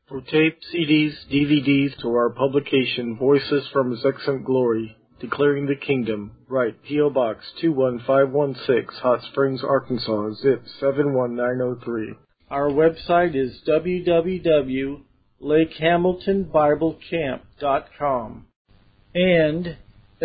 For tape, CDs, DVDs, to our publication, Voices from His Excellent Glory, Declaring the Kingdom, write P.O. Box 21516, Hot Springs, Arkansas, zip 71903. Our website is www.lakehamiltonbiblecamp.com and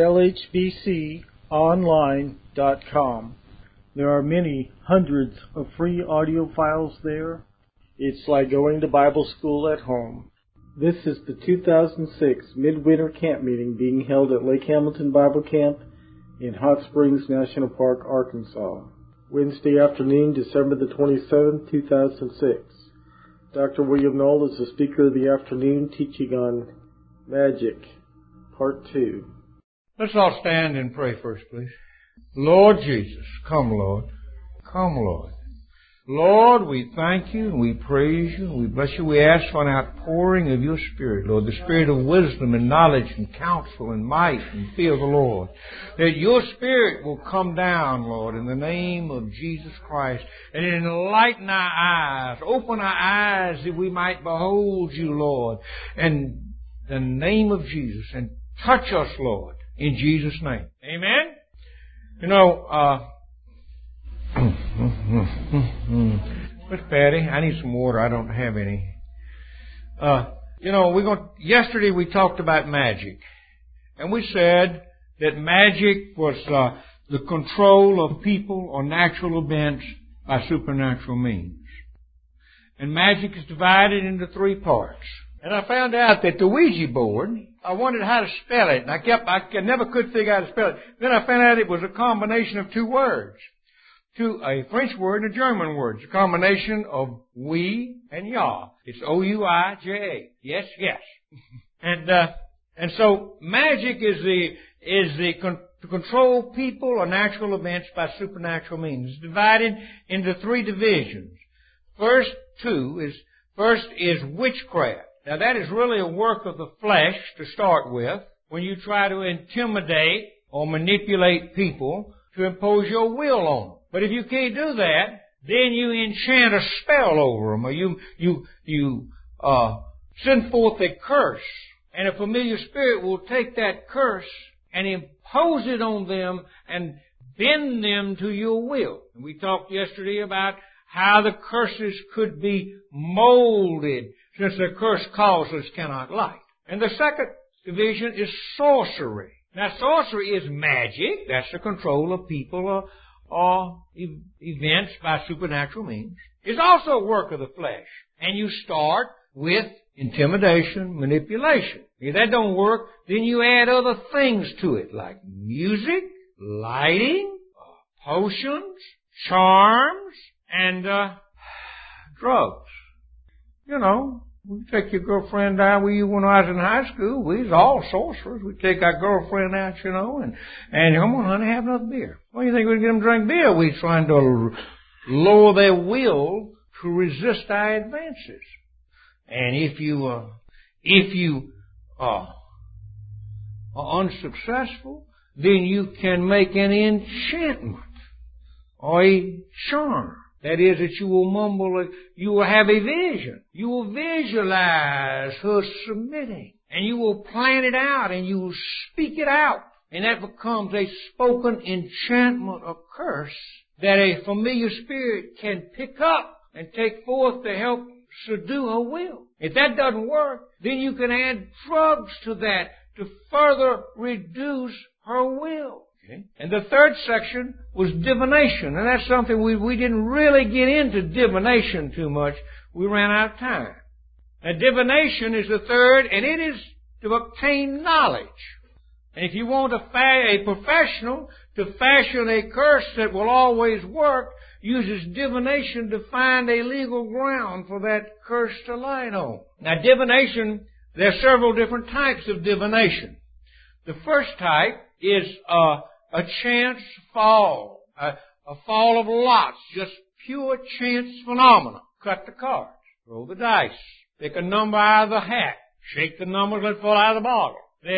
lhbconline.com. There are many hundreds of free audio files there. It's like going to Bible school at home. This is the 2006 Midwinter Camp Meeting being held at Lake Hamilton Bible Camp in Hot Springs National Park, Arkansas. Wednesday afternoon, December the 27th, 2006. Dr. William Knoll is the speaker of the afternoon, teaching on Magic, Part 2. Let's all stand and pray first, please. Lord Jesus, come, Lord. Come, Lord. Lord, we thank you and we praise you and we bless you. We ask for an outpouring of your Spirit, Lord, the Spirit of wisdom and knowledge and counsel and might and fear of the Lord. That your Spirit will come down, Lord, in the name of Jesus Christ and enlighten our eyes, open our eyes that we might behold you, Lord, in the name of Jesus, and touch us, Lord, in Jesus' name. Amen? You know, Miss Patty, I need some water. I don't have any. Yesterday we talked about magic. And we said that magic was the control of people or natural events by supernatural means. And magic is divided into three parts. And I found out that the Ouija board, I wondered how to spell it. And I never could figure out how to spell it. Then I found out it was a combination of two words. A French word and a German word. It's a combination of oui and ja. It's O-U-I-J-A. Yes, yes. And so magic is to control people or natural events by supernatural means. It's divided into three divisions. First is witchcraft. Now that is really a work of the flesh to start with, when you try to intimidate or manipulate people to impose your will on them. But if you can't do that, then you enchant a spell over them, or you send forth a curse, and a familiar spirit will take that curse and impose it on them and bend them to your will. And we talked yesterday about how the curses could be molded, since the curse causeless cannot light. And the second division is sorcery. Now, sorcery is magic. That's the control of people or events by supernatural means. It's also a work of the flesh. And you start with intimidation, manipulation. If that don't work, then you add other things to it, like music, lighting, potions, charms, and drugs. You know, we take your girlfriend out with you when I was in high school. We was all sorcerers. We'd take our girlfriend out, you know, and come on, honey, have another beer. Well, you think we'd get them to drink beer? We're trying to lower their will to resist our advances. And if you are unsuccessful, then you can make an enchantment or a charm. That is, that you will mumble, you will have a vision. You will visualize her submitting. And you will plan it out and you will speak it out. And that becomes a spoken enchantment or curse that a familiar spirit can pick up and take forth to help subdue her will. If that doesn't work, then you can add drugs to that to further reduce her will. Okay. And the third section was divination. And that's something we didn't really get into divination too much. We ran out of time. Now, divination is the third, and it is to obtain knowledge. And if you want a professional to fashion a curse that will always work, uses divination to find a legal ground for that curse to light on. Now, divination, there are several different types of divination. The first type is a chance fall, a fall of lots, just pure chance phenomena. Cut the cards, roll the dice, pick a number out of the hat, shake the numbers, let it fall out of the bottle.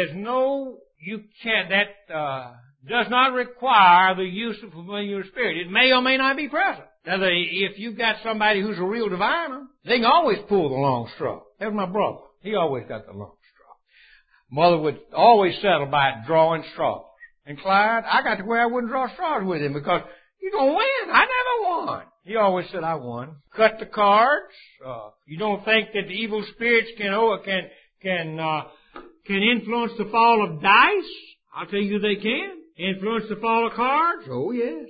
That does not require the use of familiar spirit. It may or may not be present. Now, if you've got somebody who's a real diviner, they can always pull the long straw. That was my brother. He always got the long straw. Mother would always settle by drawing straws. And Clyde, I got to where I wouldn't draw straws with him because you're going to win. I never won. He always said I won. Cut the cards. You don't think that the evil spirits can influence the fall of dice? I'll tell you they can. Influence the fall of cards? Oh, yes.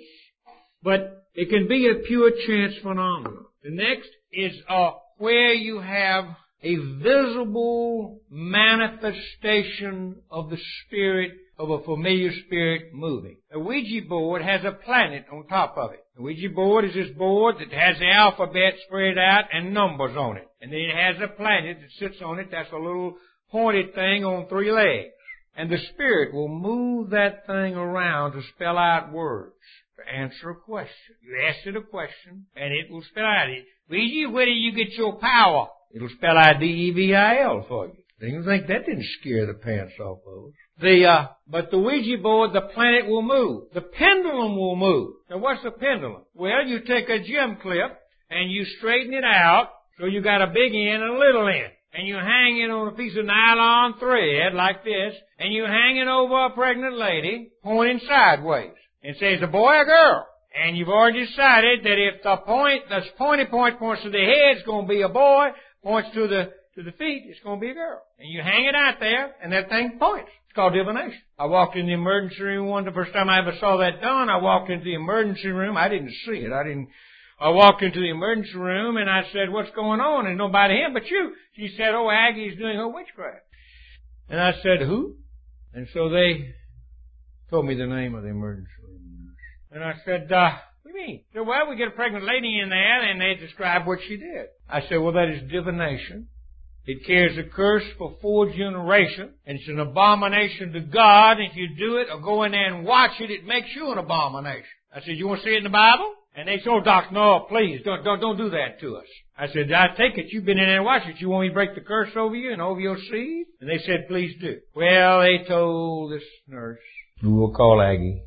But it can be a pure chance phenomenon. The next is where you have a visible manifestation of the spirit, of a familiar spirit moving. A Ouija board has a planet on top of it. A Ouija board is this board that has the alphabet spread out and numbers on it. And then it has a planet that sits on it. That's a little pointed thing on 3 legs. And the spirit will move that thing around to spell out words, to answer a question. You ask it a question, and it will spell out it. Ouija, where do you get your power? It'll spell out DEVIL for you. You think that didn't scare the pants off of us. But the Ouija board, the planet will move. The pendulum will move. Now what's the pendulum? Well, you take a gem clip and you straighten it out so you got a big end and a little end. And you hang it on a piece of nylon thread like this, and you hang it over a pregnant lady pointing sideways. And say, it's a boy or a girl? And you've already decided that if the pointy point points to the head, it's going to be a boy, points to the feet, it's going to be a girl. And you hang it out there, and that thing points. It's called divination. I walked in the emergency room the first time I ever saw that done. I walked into the emergency room. I didn't see it. I walked into the emergency room, and I said, what's going on? There's nobody here but you. She said, oh, Aggie's doing her witchcraft. And I said, who? And so they told me the name of the emergency room. And I said, what do you mean? They said, well, we get a pregnant lady in there, and they describe what she did. I said, well, that is divination. It carries a curse for 4 generations, and it's an abomination to God. If you do it or go in there and watch it, it makes you an abomination. I said, you want to see it in the Bible? And they said, oh, Doc, no, please, don't do that to us. I said, I take it, you've been in there and watched it. You want me to break the curse over you and over your seed? And they said, please do. Well, they told this nurse, who we'll call Aggie,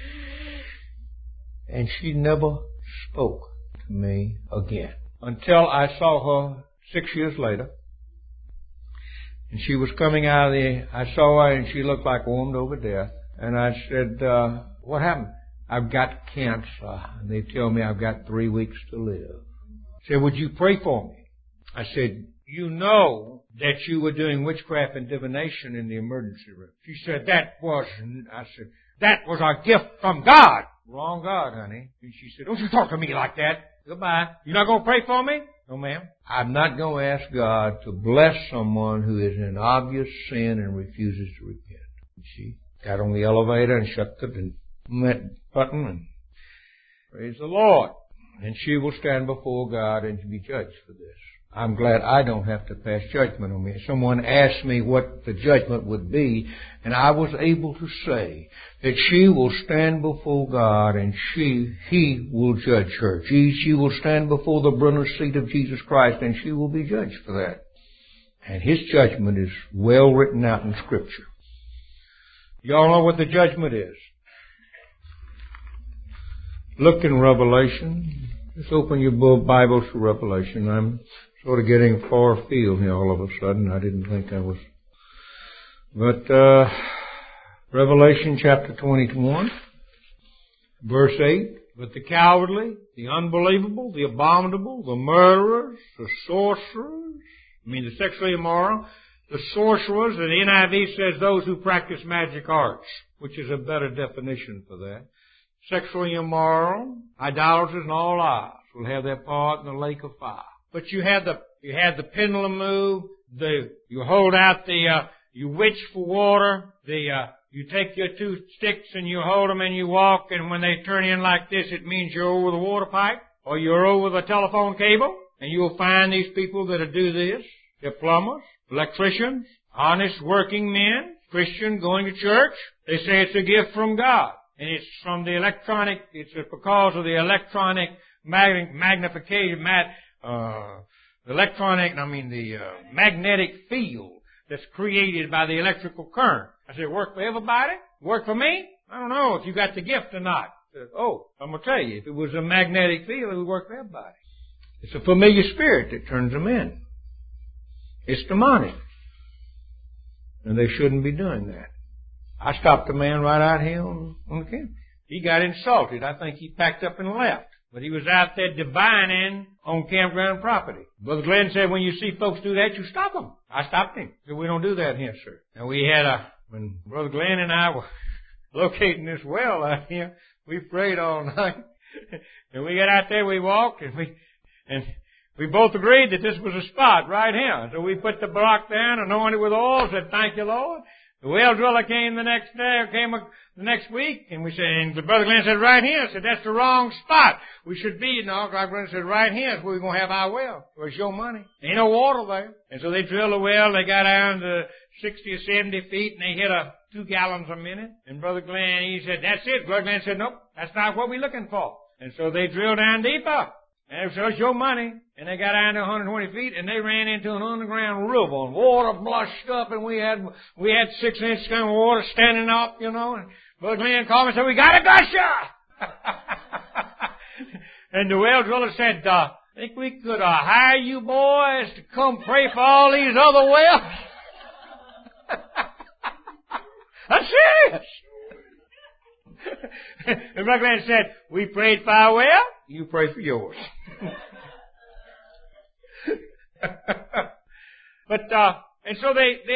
and she never spoke to me again until I saw her 6 years later. And she was coming out of I saw her and she looked like warmed over death. And I said, what happened? I've got cancer. And they tell me I've got 3 weeks to live. She said, would you pray for me? I said, you know that you were doing witchcraft and divination in the emergency room. She said, that was a gift from God. Wrong God, honey. And she said, don't you talk to me like that. Goodbye. You're not going to pray for me? No, ma'am. I'm not going to ask God to bless someone who is in obvious sin and refuses to repent. And she got on the elevator and shut the button and praise the Lord. And she will stand before God and be judged for this. I'm glad I don't have to pass judgment on me. Someone asked me what the judgment would be, and I was able to say that she will stand before God and He will judge her. She will stand before the bronze seat of Jesus Christ and she will be judged for that. And His judgment is well written out in Scripture. Y'all know what the judgment is. Look in Revelation. Just open your Bibles to Revelation. I'm sort of getting far afield here all of a sudden. I didn't think I was. But Revelation chapter 21, verse 8. But the cowardly, the unbelievable, the abominable, the murderers, the sorcerers, the sexually immoral, the sorcerers, and the NIV says those who practice magic arts, which is a better definition for that. Sexually immoral, idolaters, and all liars will have their part in the lake of fire. But you had the pendulum move, you hold out you witch for water, you take your 2 sticks and you hold them and you walk, and when they turn in like this, it means you're over the water pipe, or you're over the telephone cable, and you'll find these people that do this. They're plumbers, electricians, honest working men, Christian, going to church. They say it's a gift from God. And it's from the it's because of the electronic magnification, magnetic field that's created by the electrical current. I said, work for everybody? Work for me? I don't know if you got the gift or not. I said, I'm going to tell you, if it was a magnetic field, it would work for everybody. It's a familiar spirit that turns them in. It's demonic. And they shouldn't be doing that. I stopped a man right out here on the campus. He got insulted. I think he packed up and left. But he was out there divining on campground property. Brother Glenn said, when you see folks do that, you stop them. I stopped him. He said, we don't do that here, sir. And we had when Brother Glenn and I were locating this well out here, we prayed all night. And we got out there, we walked, and we both agreed that this was a spot right here. So we put the block down, anointed with oil, said, thank you, Lord. The well driller came the next week, and we said, and the Brother Glenn said, right here. I said, that's the wrong spot. We should be, Brother Glenn said, right here is where we're going to have our well. Where's your money? Ain't no water there. And so they drilled a well, they got down to 60 or 70 feet, and they hit 2 gallons a minute. And Brother Glenn, he said, that's it. Brother Glenn said, nope, that's not what we're looking for. And so they drilled down deeper. And so it's your money. And they got down to 120 feet, and they ran into an underground river, and water blushed up, and we had 6 inches of water standing up, And Brother Glenn called me and said, we got a gusher! And the well driller said, I think we could hire you boys to come pray for all these other wells. I'm serious. And Brother Glenn said, we prayed for our well, you pray for yours. And so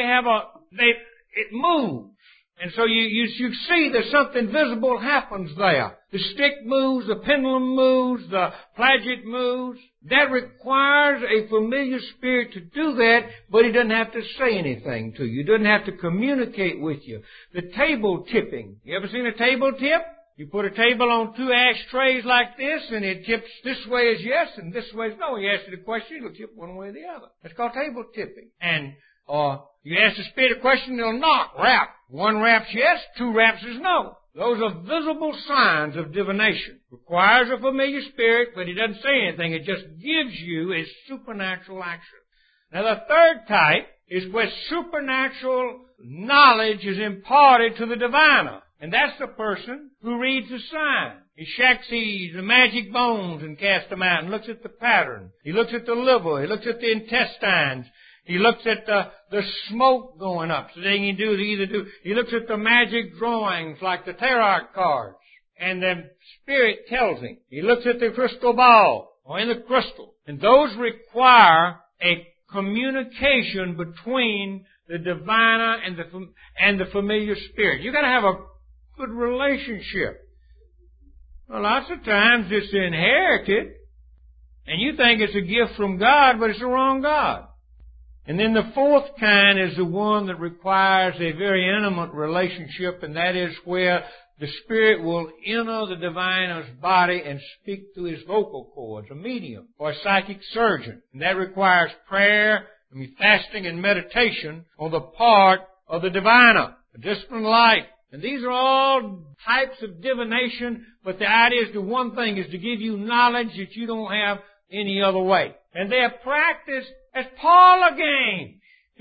it moves. And so you see that something visible happens there. The stick moves, the pendulum moves, the flaget moves. That requires a familiar spirit to do that, but he doesn't have to say anything to you. He doesn't have to communicate with you. The table tipping. You ever seen a table tip? You put a table on 2 ashtrays like this, and it tips this way is yes, and this way is no. You ask it a question, it'll tip one way or the other. That's called table tipping. And you ask the spirit a question, it'll knock, rap. 1 rap's yes, 2 raps is no. Those are visible signs of divination. Requires a familiar spirit, but it doesn't say anything. It just gives you a supernatural action. Now the third type is where supernatural knowledge is imparted to the diviner. And that's the person who reads the sign. He sees the magic bones and casts them out and looks at the pattern. He looks at the liver. He looks at the intestines. He looks at the smoke going up. So they can he looks at the magic drawings like the tarot cards. And the spirit tells him. He looks at the crystal ball or in the crystal. And those require a communication between the diviner and the familiar spirit. You've got to have a good relationship. Well, lots of times it's inherited, and you think it's a gift from God, but it's the wrong God. And then the fourth kind is the one that requires a very intimate relationship, and that is where the Spirit will enter the diviner's body and speak to his vocal cords, a medium or a psychic surgeon. And that requires prayer, fasting, and meditation on the part of the diviner, a disciplined life. And these are all types of divination, but the idea is the one thing is to give you knowledge that you don't have any other way. And they're practiced as parlor games.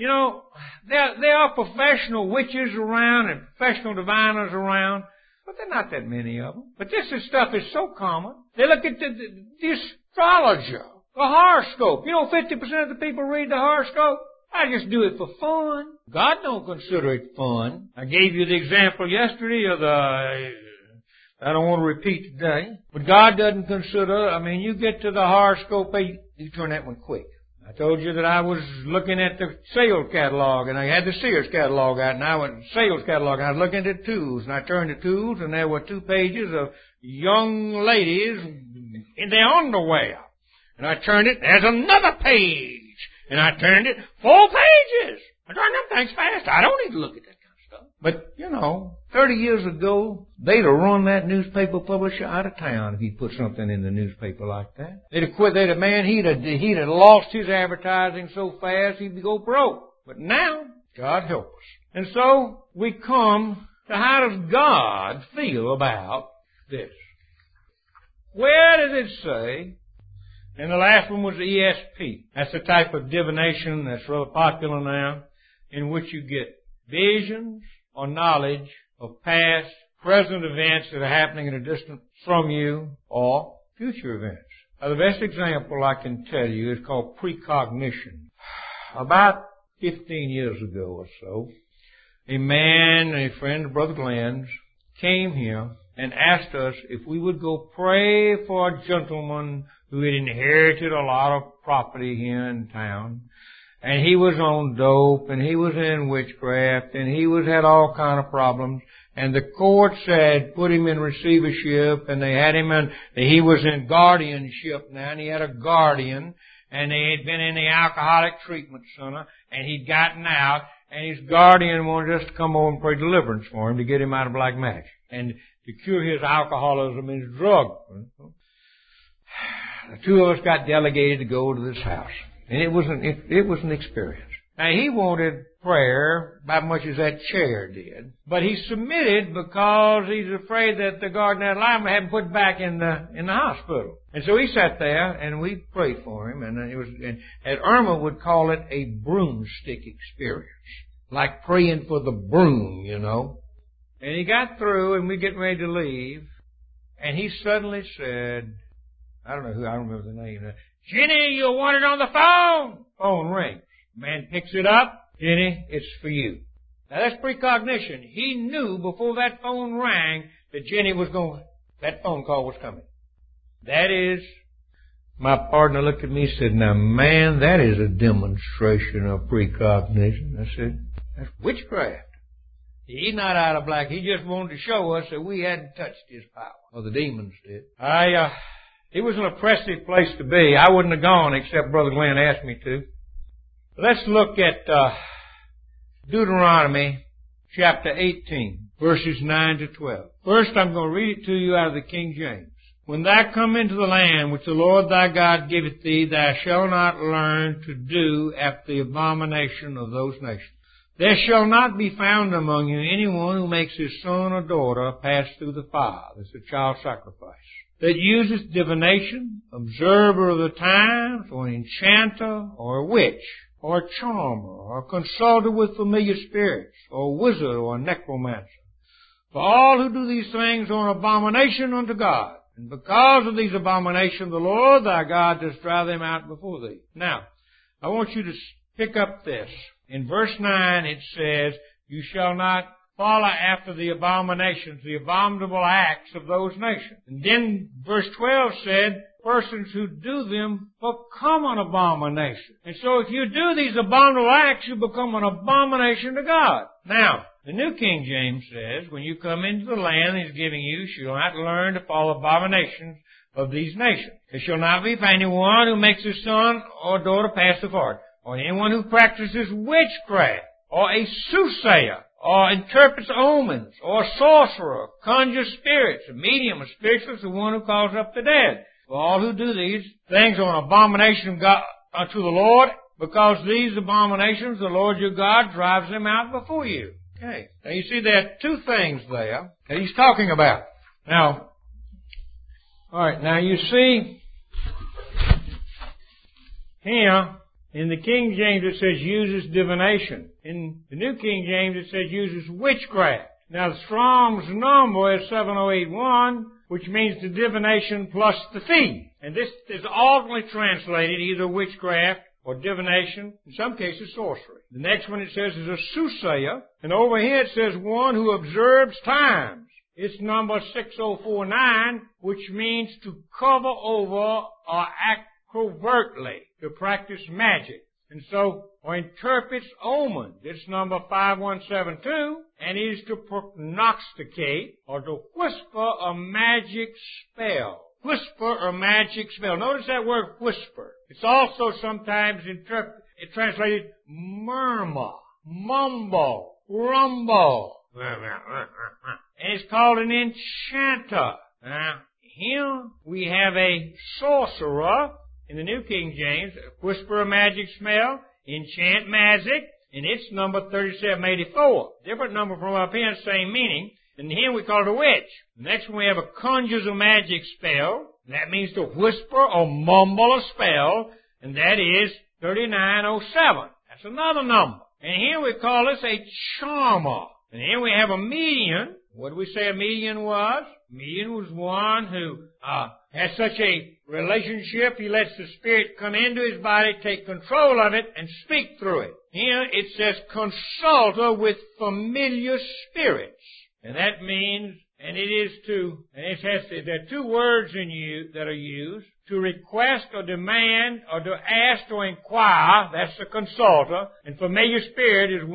There are professional witches around and professional diviners around, but there are not that many of them. But this stuff is so common. They look at the astrologer, the horoscope. 50% of the people read the horoscope. I just do it for fun. God don't consider it fun. I gave you the example yesterday of I don't want to repeat today. But God doesn't consider, you get to the horoscope, you turn that one quick. I told you that I was looking at the sales catalog, and I had the Sears catalog out, and I went sales catalog, and I was looking at the tools, and I turned the tools, and there were 2 pages of young ladies in their underwear. And I turned it, there's another page. And I turned it, 4 pages. I turned them things fast. I don't need to look at that kind of stuff. But, 30 years ago, they'd have run that newspaper publisher out of town if he put something in the newspaper like that. They'd have quit. He'd have lost his advertising so fast he'd go broke. But now, God help us. And so, we come to how does God feel about this? Where does it say? And the last one was the ESP. That's the type of divination that's rather popular now, in which you get visions or knowledge of past, present events that are happening in a distance from you, or future events. Now, the best example I can tell you is called precognition. about 15 years ago or so, a man, a friend of Brother Glenn's, came here and asked us if we would go pray for a gentleman who had inherited a lot of property here in town. And he was on dope, and he was in witchcraft, and he had all kind of problems. And the courts had put him in receivership, and they had him he was in guardianship now, and he had a guardian, and they had been in the alcoholic treatment center, and he'd gotten out, and his guardian wanted us to come over and pray deliverance for him to get him out of black magic, and to cure his alcoholism and his drug. The two of us got delegated to go to this house. And it was an experience. Now, he wanted prayer about much as that chair did. But he submitted because he's afraid that the garden ad litem would have him put back in the hospital. And so he sat there, and we prayed for him. And Irma would call it a broomstick experience. Like praying for the broom, you know. And he got through, and we getting ready to leave. And he suddenly said, I don't remember the name. Jenny, you're wanted on the phone. Phone rings. Man picks it up. Jenny, it's for you. Now that's precognition. He knew before that phone rang that that phone call was coming. That is, my partner looked at me and said, now man, that is a demonstration of precognition. I said, that's witchcraft. He's not out of black. He just wanted to show us that we hadn't touched his power. Well, the demons did. It was an oppressive place to be. I wouldn't have gone except Brother Glenn asked me to. Let's look at Deuteronomy chapter 18, verses 9 to 12. First, I'm going to read it to you out of the King James. When thou come into the land which the Lord thy God giveth thee, thou shalt not learn to do after the abomination of those nations. There shall not be found among you anyone who makes his son or daughter pass through the fire. That's a child sacrifice. That uses divination, observer of the times, or an enchanter, or a witch, or a charmer, or a consulter with familiar spirits, or a wizard, or a necromancer. For all who do these things are an abomination unto God. And because of these abominations, the Lord thy God does drive them out before thee. Now, I want you to pick up this. In verse 9 it says, you shall not follow after the abominations, the abominable acts of those nations. And then verse 12 said, persons who do them become an abomination. And so if you do these abominable acts, you become an abomination to God. Now, the New King James says, when you come into the land He's giving you shall not learn to follow abominations of these nations. There shall not be anyone who makes his son or daughter pass the fire, or anyone who practices witchcraft, or a soothsayer, or interprets omens, or a sorcerer, conjures spirits, a medium, a spiritualist, the one who calls up the dead. For all who do these things are an abomination unto the Lord, because these abominations the Lord your God drives them out before you. Okay. Now you see there are two things there that He's talking about. Now, alright, now you see here, in the King James it says uses divination. In the New King James it says uses witchcraft. Now the Strong's number is 7081, which means the divination plus the thief. And this is ultimately translated either witchcraft or divination, in some cases sorcery. The next one it says is a soothsayer. And over here it says one who observes times. It's number 6049, which means to cover over or act covertly, to practice magic. And so, or interprets omens. It's number 5172, and is to prognosticate or to whisper a magic spell. Whisper a magic spell. Notice that word whisper. It's also sometimes translated murmur, mumble, rumble. And it's called an enchanter. Now, here we have a sorcerer. In the New King James, whisper a magic spell, enchant magic, and it's number 3784. Different number from up here, same meaning. And here we call it a witch. The next one we have a conjures a magic spell. That means to whisper or mumble a spell, and that is 3907. That's another number. And here we call this a charmer. And here we have a medium. What do we say a medium was? A medium was one who has such a relationship. He lets the Spirit come into his body, take control of it, and speak through it. Here it says, consulter with familiar spirits. And that means, and it is to, and it has to, there are two words in you that are used, to request or demand or to ask or inquire. That's the consulter. And familiar spirit is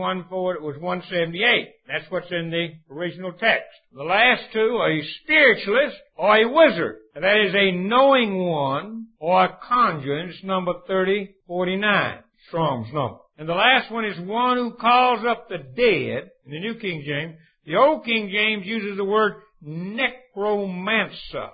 178. That's what's in the original text. The last two are a spiritualist or a wizard. And that is a knowing one or a conjurer. It's number 3049, Strong's number. And the last one is one who calls up the dead, in the New King James. The Old King James uses the word necromancer.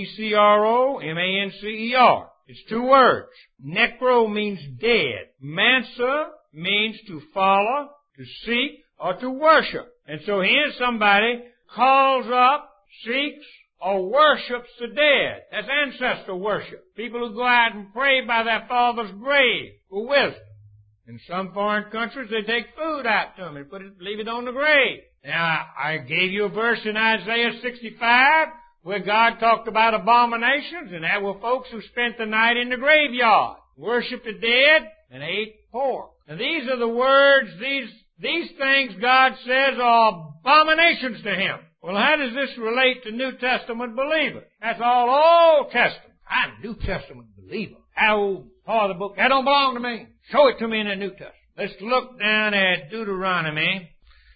Necromancer. It's two words. Necro means dead. Mancer means to follow, to seek, or to worship. And so here somebody calls up, seeks, or worships the dead. That's ancestor worship. People who go out and pray by their father's grave for wisdom. In some foreign countries, they take food out to them and leave it on the grave. Now, I gave you a verse in Isaiah 65 where God talked about abominations, and there were folks who spent the night in the graveyard, worshiped the dead, and ate pork. And these are the words, these things God says are abominations to Him. Well, how does this relate to New Testament believers? That's all Old Testament. I'm a New Testament believer. How part of the book? That don't belong to me. Show it to me in the New Testament. Let's look down at Deuteronomy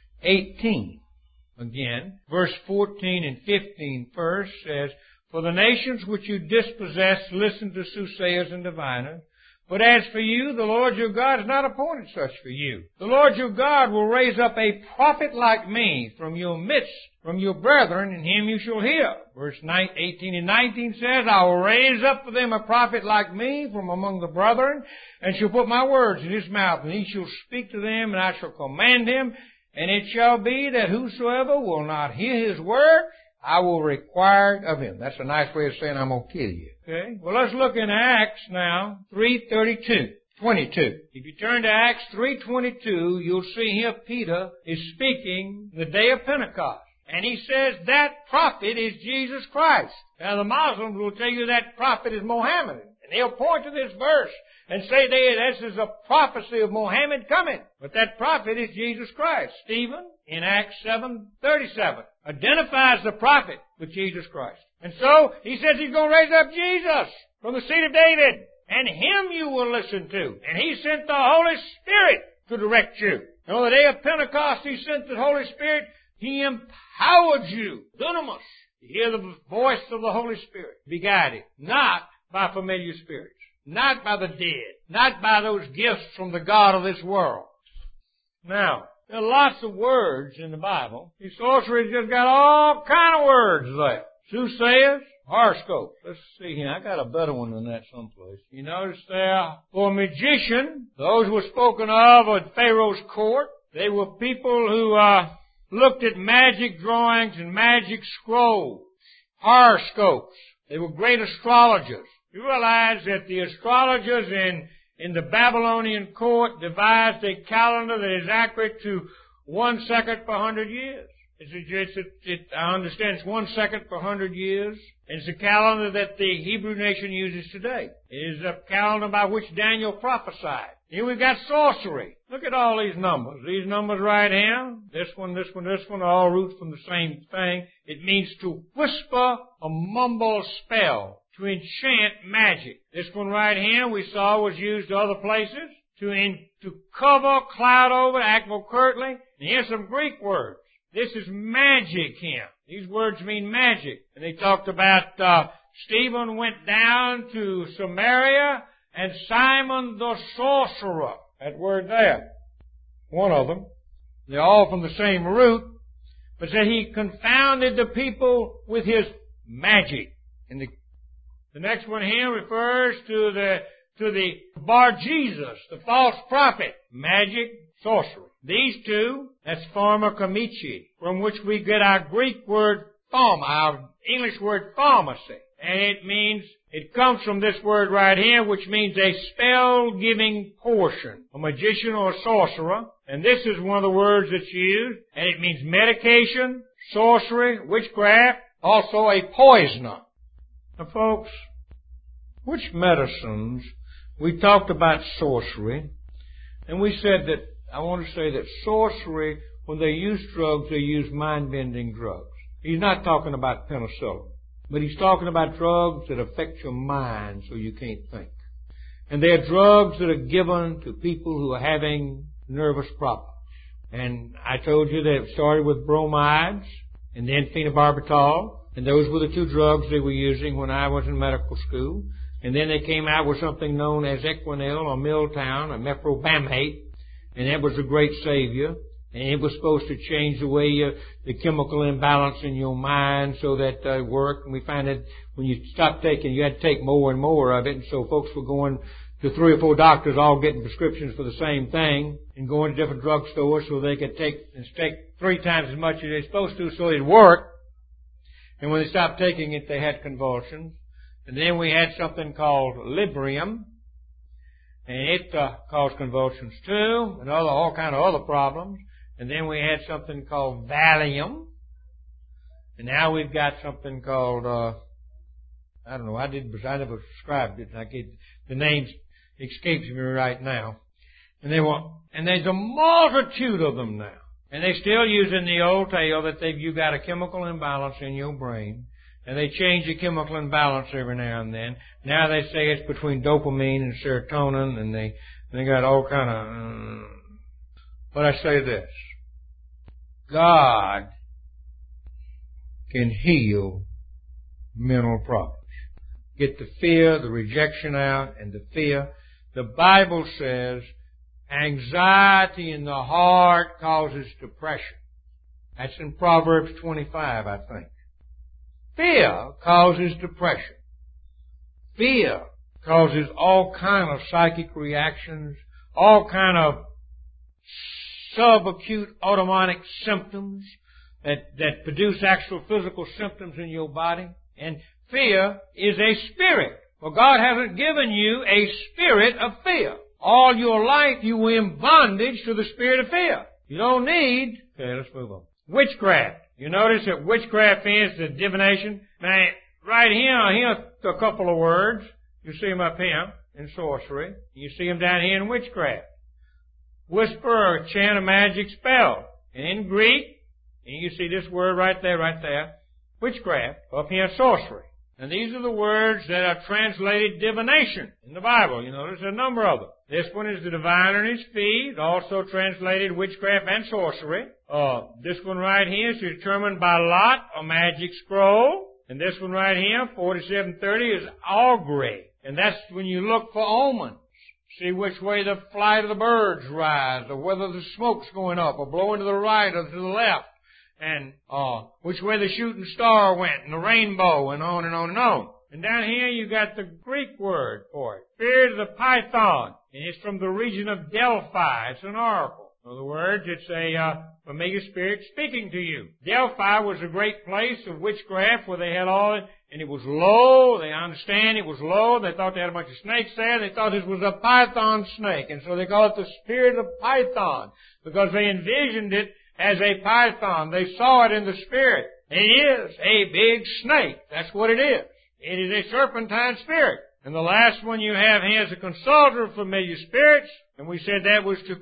18. Again, verse 14 and 15 first says, for the nations which you dispossess listen to soothsayers and diviners. But as for you, the Lord your God has not appointed such for you. The Lord your God will raise up a prophet like me from your midst, from your brethren, and him you shall hear. Verse 18 and 19 says, I will raise up for them a prophet like me from among the brethren, and shall put my words in his mouth, and he shall speak to them, and I shall command him. And it shall be that whosoever will not hear his word, I will require it of him. That's a nice way of saying I'm going to kill you. Okay? Well, let's look in Acts now, 3:22. If you turn to Acts 3:22, you'll see here Peter is speaking the day of Pentecost. And he says that prophet is Jesus Christ. Now the Muslims will tell you that prophet is Mohammed. And they'll point to this verse and say this is a prophecy of Mohammed coming. But that prophet is Jesus Christ. Stephen, in Acts 7:37, identifies the prophet with Jesus Christ. And so, he says he's going to raise up Jesus from the seed of David. And him you will listen to. And he sent the Holy Spirit to direct you. And on the day of Pentecost, he sent the Holy Spirit. He empowered you, dunamis, to hear the voice of the Holy Spirit. Be guided, not by familiar spirits. Not by the dead. Not by those gifts from the God of this world. Now, there are lots of words in the Bible. The sorcery's just got all kind of words there. Soothsayers, horoscopes. Let's see here. I got a better one than that someplace. You notice there, for magician, those were spoken of at Pharaoh's court. They were people who looked at magic drawings and magic scrolls. Horoscopes. They were great astrologers. You realize that the astrologers in the Babylonian court devised a calendar that is accurate to 1 second per 100 years. I understand it's 1 second per 100 years. It's a calendar that the Hebrew nation uses today. It is a calendar by which Daniel prophesied. Here we've got sorcery. Look at all these numbers. These numbers right here, this one, all root from the same thing. It means to whisper a mumble spell. To enchant magic. This one right here we saw was used other places. To cover, cloud over, act more curtly. And here's some Greek words. This is magic here. These words mean magic. And they talked about Stephen went down to Samaria and Simon the sorcerer. That word there. One of them. They're all from the same root. But said he confounded the people with his magic. And the next one here refers to the Bar Jesus, the false prophet. Magic, sorcery. These two, that's pharmakomichi, from which we get our Greek word pharma, our English word pharmacy. And it comes from this word right here, which means a spell-giving portion. A magician or a sorcerer. And this is one of the words that's used. And it means medication, sorcery, witchcraft, also a poisoner. Now, folks, which medicines? We talked about sorcery, and we said that, I want to say that sorcery, when they use drugs, they use mind-bending drugs. He's not talking about penicillin, but he's talking about drugs that affect your mind so you can't think. And they're drugs that are given to people who are having nervous problems. And I told you that it started with bromides and then phenobarbital, and those were the two drugs they were using when I was in medical school. And then they came out with something known as Equinil or Miltown or methylbamate, and that was a great savior. And it was supposed to change the way the chemical imbalance in your mind so that it worked. And we found that when you stopped taking, you had to take more and more of it. And so folks were going to 3 or 4 doctors, all getting prescriptions for the same thing, and going to different drugstores so they could take 3 times as much as they're supposed to so it'd work. And when they stopped taking it, they had convulsions. And then we had something called Librium, and it caused convulsions too, and all kind of other problems. And then we had something called Valium. And now we've got something called, I don't know, I never described it. The name escapes me right now. And there's a multitude of them now. And they're still using the old tale that you've got a chemical imbalance in your brain. And they change the chemical imbalance every now and then. Now they say it's between dopamine and serotonin, and they got all kind of, but I say this. God can heal mental problems. Get the fear, the rejection out, and the fear. The Bible says anxiety in the heart causes depression. That's in Proverbs 25, I think. Fear causes depression. Fear causes all kind of psychic reactions, all kind of subacute autonomic symptoms that produce actual physical symptoms in your body. And fear is a spirit. Well, God hasn't given you a spirit of fear. All your life you were in bondage to the spirit of fear. You don't need, okay, let's move on. Witchcraft. You notice that witchcraft is the divination. Now, right here's a couple of words. You see them up here in sorcery. You see them down here in witchcraft. Whisper or chant a magic spell. And in Greek, and you see this word right there, witchcraft, up here sorcery. And these are the words that are translated divination in the Bible. You know, there's a number of them. This one is the diviner in his feet, also translated witchcraft and sorcery. This one right here is determined by lot, a magic scroll. And this one right here, 4730, is augury. And that's when you look for omens. See which way the flight of the birds rise, or whether the smoke's going up, or blowing to the right or to the left. And which way the shooting star went, and the rainbow, and on and on and on. And down here you got the Greek word for it. Spirit of the Python. And it's from the region of Delphi. It's an oracle. In other words, it's a familiar spirit speaking to you. Delphi was a great place of witchcraft where they had all it, and it was low. They understand it was low. They thought they had a bunch of snakes there. They thought this was a python snake, and so they call it the spirit of Python because they envisioned it as a python. They saw it in the spirit. It is a big snake. That's what it is. It is a serpentine spirit. And the last one you have here is a consulter of familiar spirits, and we said that was to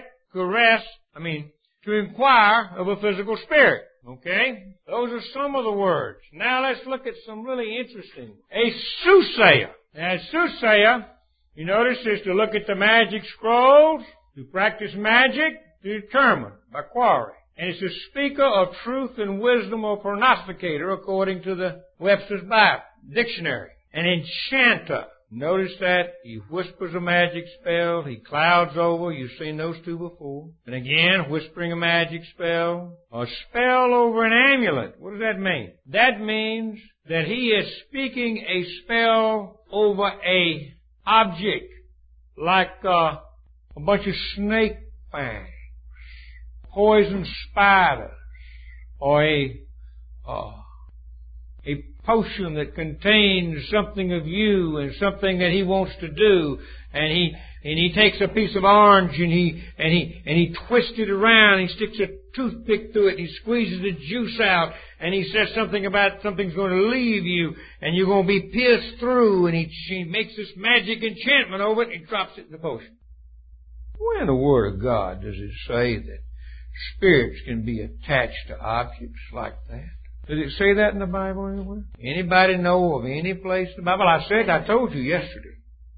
to inquire of a physical spirit. Okay? Those are some of the words. Now let's look at some really interesting. A soothsayer. Now, a soothsayer, you notice, is to look at the magic scrolls, to practice magic, to determine by quarry. And it's a speaker of truth and wisdom or prognosticator according to the Webster's Bible Dictionary. An enchanter. Notice that he whispers a magic spell, he clouds over, you've seen those two before. And again, whispering a magic spell, a spell over an amulet. What does that mean? That means that he is speaking a spell over a object, like a bunch of snake fangs, poison spiders, or a potion that contains something of you and something that he wants to do, and And he takes a piece of orange and he twists it around. He sticks a toothpick through it. And he squeezes the juice out. And he says something about something's going to leave you. And you're going to be pierced through. And he makes this magic enchantment over it and drops it in the potion. Where in the Word of God does it say that spirits can be attached to objects like that? Does it say that in the Bible anywhere? Anybody know of any place in the Bible? I told you yesterday.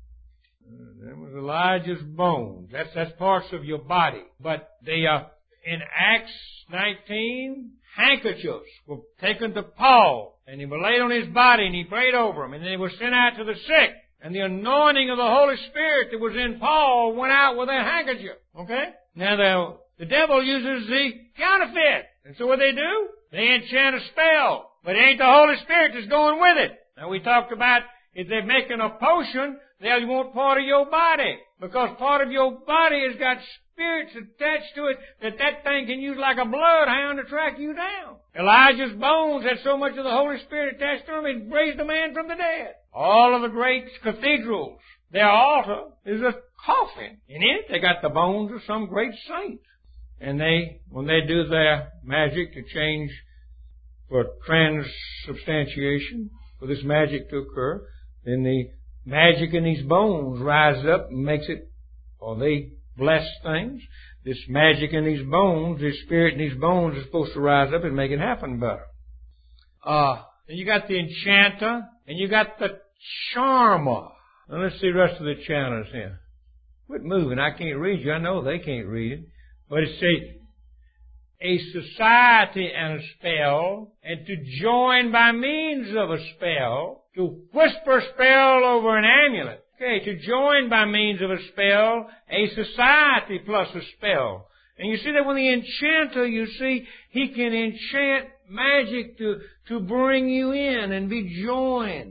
That was Elijah's bones. That's parts of your body. But they are, in Acts 19, handkerchiefs were taken to Paul, and he was laid on his body, and he prayed over them, and they were sent out to the sick. And the anointing of the Holy Spirit that was in Paul went out with that handkerchief. Okay? Now the devil uses the counterfeit. And so what do? They enchant a spell. But it ain't the Holy Spirit that's going with it. Now we talked about if they're making a potion, they'll want part of your body. Because part of your body has got spirits attached to it that thing can use like a bloodhound to track you down. Elijah's bones had so much of the Holy Spirit attached to them, it raised a man from the dead. All of the great cathedrals, their altar is a coffin. In it, they got the bones of some great saint. And when they do their magic to change for transubstantiation, for this magic to occur, then the magic in these bones rises up and makes it, or they bless things. This magic in these bones, this spirit in these bones is supposed to rise up and make it happen better. Then you got the enchanter, and you got the charmer. Now let's see the rest of the channels here. Quit moving. I can't read you. I know they can't read it. But it says, a society and a spell, and to join by means of a spell, to whisper a spell over an amulet. Okay, to join by means of a spell, a society plus a spell. And you see that when the enchanter, you see, he can enchant magic to bring you in and be joined.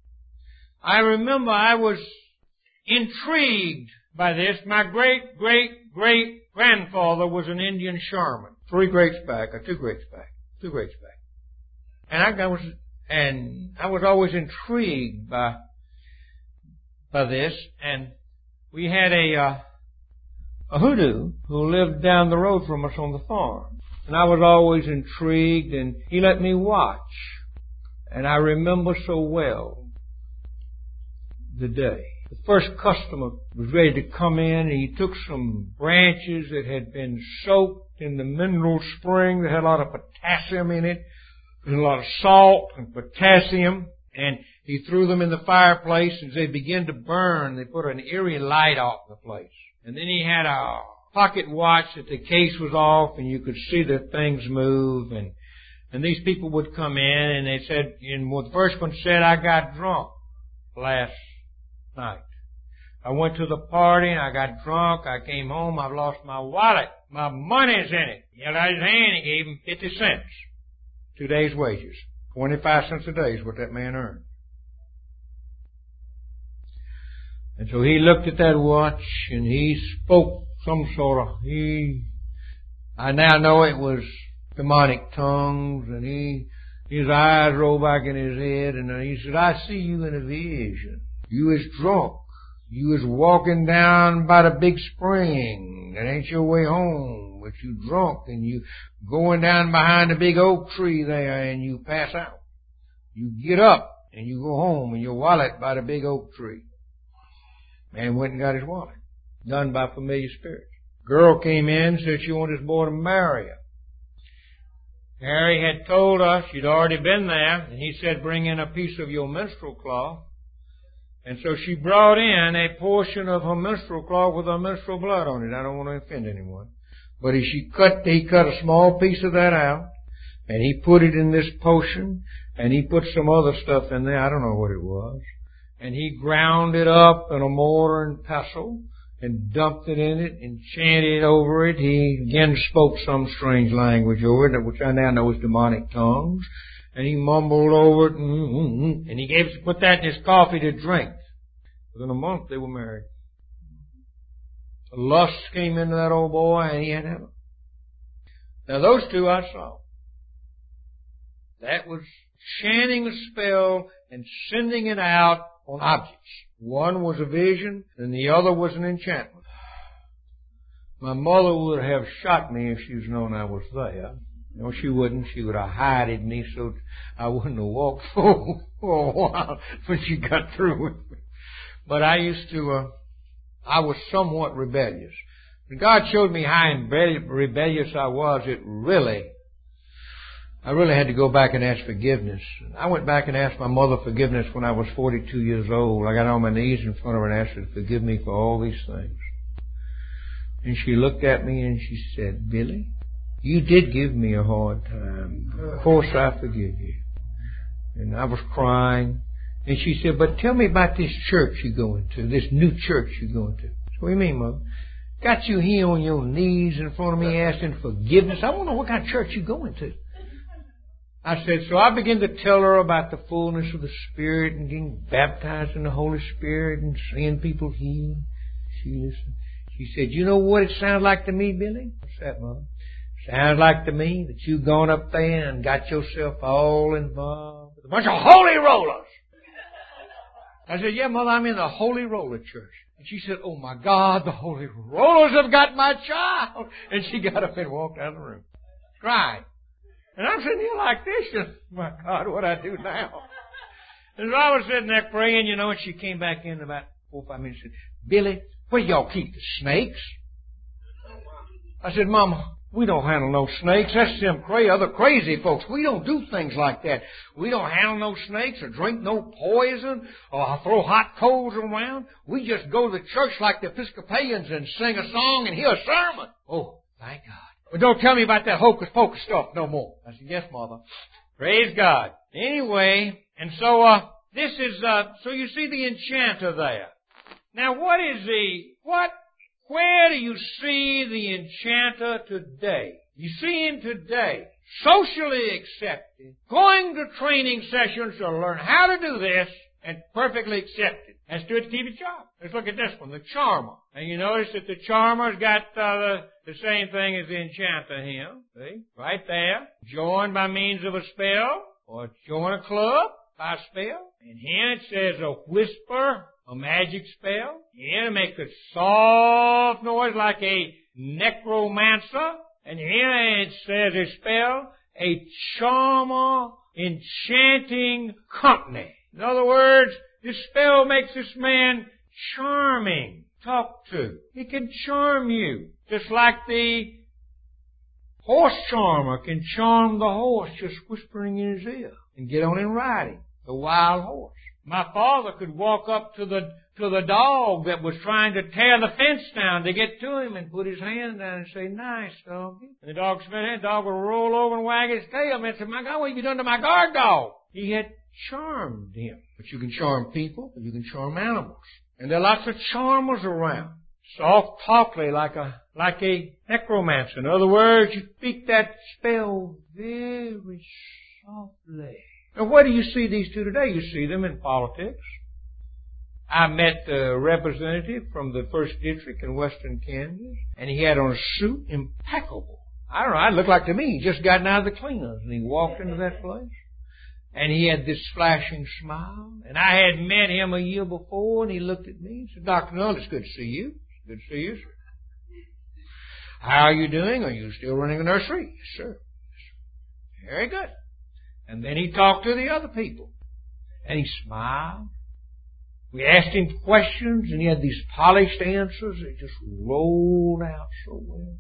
I remember I was intrigued by this. My great-great-great-grandfather was an Indian shaman. 2 greats back. And I was always intrigued by this. And we had a hoodoo who lived down the road from us on the farm. And I was always intrigued, and he let me watch. And I remember so well the day. The first customer was ready to come in, and he took some branches that had been soaked in the mineral spring that had a lot of potassium in it. There was a lot of salt and potassium, and he threw them in the fireplace, and as they began to burn, they put an eerie light off the place. And then he had a pocket watch that the case was off, and you could see the things move, and these people would come in, and they said, and the first one said, I got drunk last night. I went to the party and I got drunk. I came home. I've lost my wallet. My money's in it. He held out his hand and gave him 50 cents. 2 days' wages. 25 cents a day is what that man earned. And so he looked at that watch and he spoke some sort of, I now know it was demonic tongues, and his eyes rolled back in his head, and he said, I see you in a vision. You is drunk. You is walking down by the big spring. That ain't your way home, but you drunk, and you going down behind the big oak tree there, and you pass out. You get up, and you go home, and your wallet by the big oak tree. Man went and got his wallet, done by familiar spirits. Girl came in, said she wanted this boy to marry her. Harry had told us she'd already been there, and he said, bring in a piece of your menstrual cloth. And so she brought in a portion of her menstrual cloth with her menstrual blood on it. I don't want to offend anyone. But he cut a small piece of that out, and he put it in this potion, and he put some other stuff in there. I don't know what it was. And he ground it up in a mortar and pestle, and dumped it in it, and chanted over it. He again spoke some strange language over it, which I now know is demonic tongues. And he mumbled over it, and he put that in his coffee to drink. Within a month, they were married. The lust came into that old boy, and he had heaven. Now, those two I saw. That was chanting a spell and sending it out on objects, One was a vision, and the other was an enchantment. My mother would have shot me if she was known I was there. No, she wouldn't. She would have hided me so I wouldn't have walked for a while when she got through with me. But I was somewhat rebellious. When God showed me how rebellious I was, I really had to go back and ask forgiveness. I went back and asked my mother forgiveness when I was 42 years old. I got on my knees in front of her and asked her to forgive me for all these things. And she looked at me and she said, "Billy, you did give me a hard time. Of course I forgive you." And I was crying. And she said, "But tell me about this church you're going to, this new church you're going to." "What do you mean, Mother?" "Got you here on your knees in front of me asking forgiveness. I want to know what kind of church you're going to." I said, so I began to tell her about the fullness of the Spirit and getting baptized in the Holy Spirit and seeing people healed. She listened. She said, "You know what it sounds like to me, Billy?" "What's that, Mother?" "Sounds like to me that you've gone up there and got yourself all involved with a bunch of holy rollers." I said, "Yeah, Mother, I'm in the Holy Roller Church." And she said, "Oh, my God, the Holy Rollers have got my child." And she got up and walked out of the room, cried. And I'm sitting here like this, and my God, what I do now? And so I was sitting there praying, and she came back in about 4 or 5 minutes and said, "Billy, where do y'all keep the snakes?" I said, "Mama, we don't handle no snakes. That's them other crazy folks. We don't do things like that. We don't handle no snakes or drink no poison or throw hot coals around. We just go to the church like the Episcopalians and sing a song and hear a sermon." "Oh, thank God. But don't tell me about that hocus-pocus stuff no more." I said, "Yes, Mother." Praise God. Anyway, and so this is, so you see the enchanter there. Now where do you see the enchanter today? You see him today, socially accepted, going to training sessions to learn how to do this, and perfectly accepted. Has to do it to keep his job. Let's look at this one, the charmer. And you notice that the charmer's got the same thing as the enchanter here. See? Right there. Joined by means of a spell, or join a club by a spell. And here it says a whisper, a magic spell. Here to make a soft noise like a necromancer. And here it says a spell, a charmer enchanting company. In other words, this spell makes this man charming. Talk to. He can charm you. Just like the horse charmer can charm the horse just whispering in his ear and get on and ride him, the wild horse. My father could walk up to the dog that was trying to tear the fence down to get to him and put his hand down and say, "Nice, doggy." And the dog smelled it. The dog would roll over and wag his tail and say, "My God, what have you done to my guard dog?" He had charmed him. But you can charm people, and you can charm animals. And there are lots of charmers around. Soft talkly like a necromancer. In other words, you speak that spell very softly. Now where do you see these two today? You see them in politics. I met a representative from the 1st District in western Kansas, and he had on a suit impeccable. I don't know, it looked like to me he'd just gotten out of the cleaners, and he walked into that place. And he had this flashing smile. And I had met him a year before, and he looked at me and said, "Dr. Null, it's good to see you." "Good to see you, sir." "How are you doing? Are you still running the nursery?" "Yes, sir." "Very good." And then he talked to the other people. And he smiled. We asked him questions, and he had these polished answers that just rolled out so well.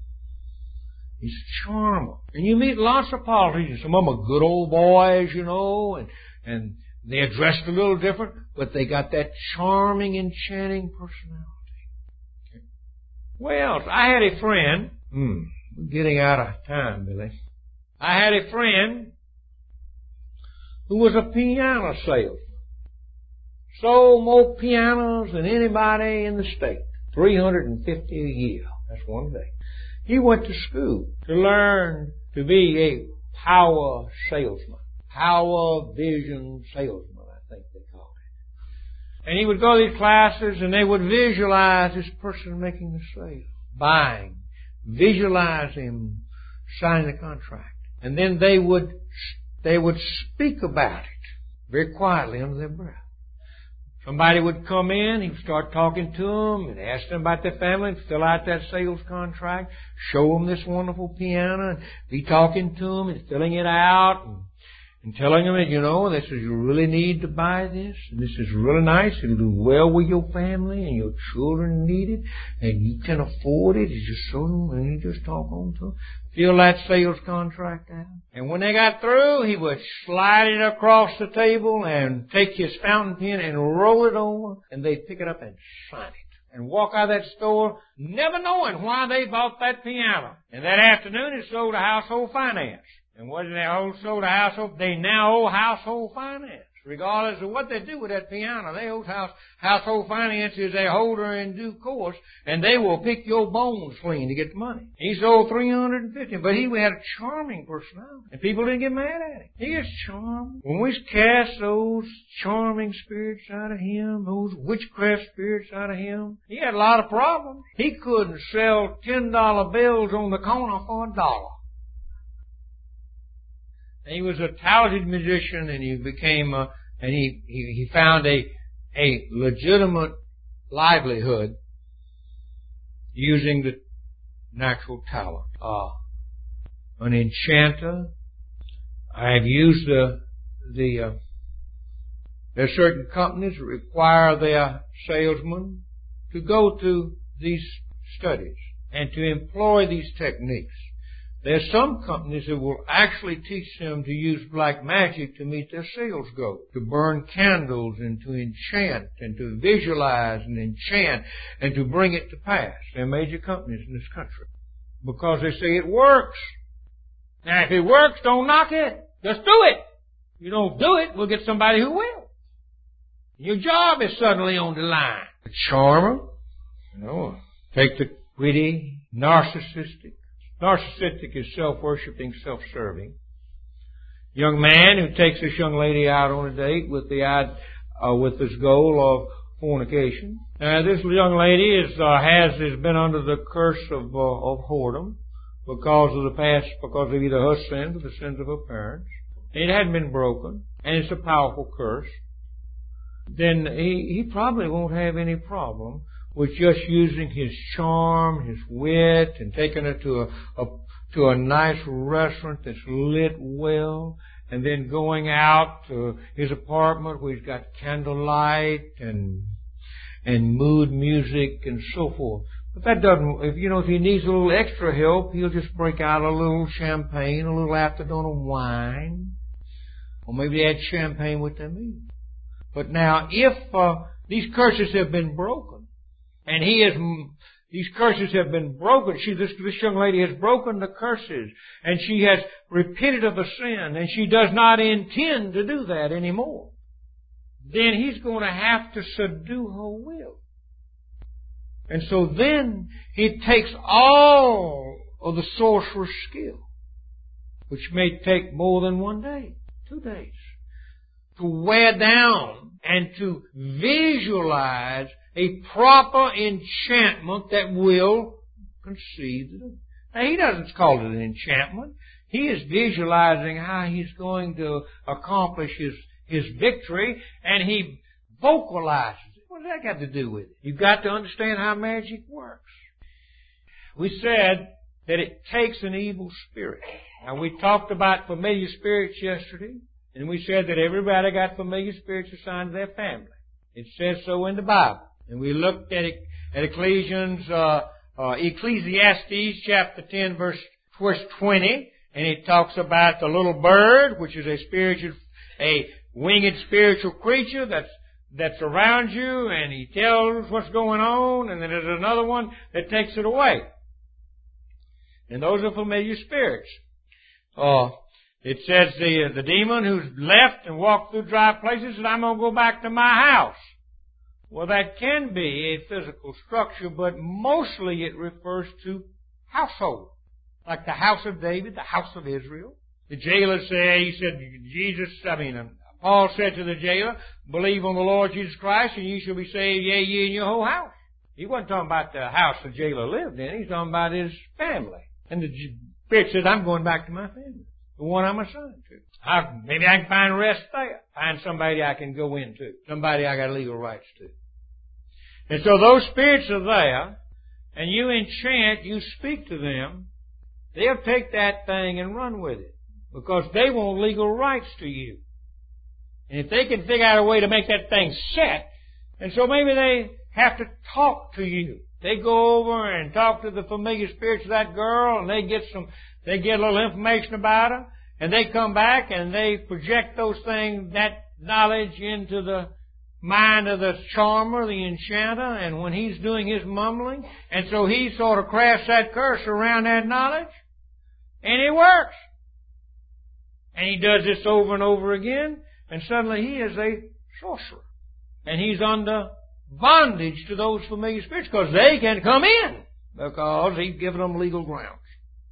He's a charmer. And you meet lots of politicians. Some of them are good old boys, and they're dressed a little different, but they got that charming, enchanting personality. Okay. Well, I had a friend. We're getting out of time, Billy. I had a friend who was a piano salesman. Sold more pianos than anybody in the state. 350 a year. That's one day. He went to school to learn to be a power salesman. Power vision salesman, I think they call it. And he would go to these classes and they would visualize this person making the sale, buying, visualize him signing the contract. And then they would speak about it very quietly under their breath. Somebody would come in, he'd start talking to them and ask them about their family and fill out that sales contract, show them this wonderful piano and be talking to them and filling it out and telling them that, this is, you really need to buy this and this is really nice. It'll do well with your family and your children need it and you can afford it. You just show them and you just talk on to them. Fill that sales contract out. And when they got through, he would slide it across the table and take his fountain pen and roll it over, and they'd pick it up and sign it. And walk out of that store never knowing why they bought that piano. And that afternoon it sold to Household Finance. And what did they sold to Household? They now owe Household Finance. Regardless of what they do with that piano, they owe Household Finance is a holder in due course, and they will pick your bones clean to get the money. He sold $350, but he had a charming personality, and people didn't get mad at him. He is charming. When we cast those charming spirits out of him, those witchcraft spirits out of him, he had a lot of problems. He couldn't sell $10 bills on the corner for $1. He was a talented musician, and he became, he found a legitimate livelihood using the natural talent. An enchanter. I've used there's certain companies that require their salesmen to go to these studies and to employ these techniques. There's some companies that will actually teach them to use black magic to meet their sales goal, to burn candles and to enchant and to visualize and enchant and to bring it to pass. They're major companies in this country because they say it works. Now, if it works, don't knock it. Just do it. If you don't do it, we'll get somebody who will. Your job is suddenly on the line. The charmer, take the witty, narcissistic. Narcissistic is self-worshipping, self-serving. Young man who takes this young lady out on a date with this goal of fornication. Now, this young lady has been under the curse of whoredom because of either her sins or the sins of her parents. It hadn't been broken, and it's a powerful curse. Then he probably won't have any problem with just using his charm, his wit, and taking her to a nice restaurant that's lit well, and then going out to his apartment where he's got candlelight and mood music and so forth. But that doesn't, if he needs a little extra help, he'll just break out a little champagne, a little afternoon of wine, or maybe add champagne with their meal. But now, if these curses have been broken, and these curses have been broken. This young lady has broken the curses, and she has repented of the sin, and she does not intend to do that anymore. Then he's going to have to subdue her will. And so then he takes all of the sorcerer's skill, which may take more than 1 day, 2 days, to wear down and to visualize a proper enchantment that will conceive. Now, he doesn't call it an enchantment. He is visualizing how he's going to accomplish his victory, and he vocalizes it. What does that got to do with it? You've got to understand how magic works. We said that it takes an evil spirit. Now, we talked about familiar spirits yesterday, and we said that everybody got familiar spirits assigned to their family. It says so in the Bible. And we looked at Ecclesiastes chapter 10 verse 20, and it talks about the little bird, which is a winged spiritual creature that's around you, and he tells what's going on, and then there's another one that takes it away. And those are familiar spirits. It says the demon who's left and walked through dry places said, I'm going to go back to my house. Well, that can be a physical structure, but mostly it refers to household. Like the house of David, the house of Israel. The jailer Paul said to the jailer, believe on the Lord Jesus Christ and you shall be saved, yea, ye and your whole house. He wasn't talking about the house the jailer lived in. He's talking about his family. And the spirit said, I'm going back to my family. the one I'm assigned to. Maybe I can find rest there. Find somebody I can go into. Somebody I got legal rights to. And so those spirits are there, and you enchant, you speak to them, they'll take that thing and run with it. Because they want legal rights to you. And if they can figure out a way to make that thing set, and so maybe they have to talk to you. They go over and talk to the familiar spirits of that girl, and they get a little information about her, and they come back and they project those things, that knowledge into the mind of the charmer, the enchanter, and when he's doing his mumbling, and so he sort of crafts that curse around that knowledge, and it works. And he does this over and over again, and suddenly he is a sorcerer. And he's under bondage to those familiar spirits because they can come in because he's given them legal grounds.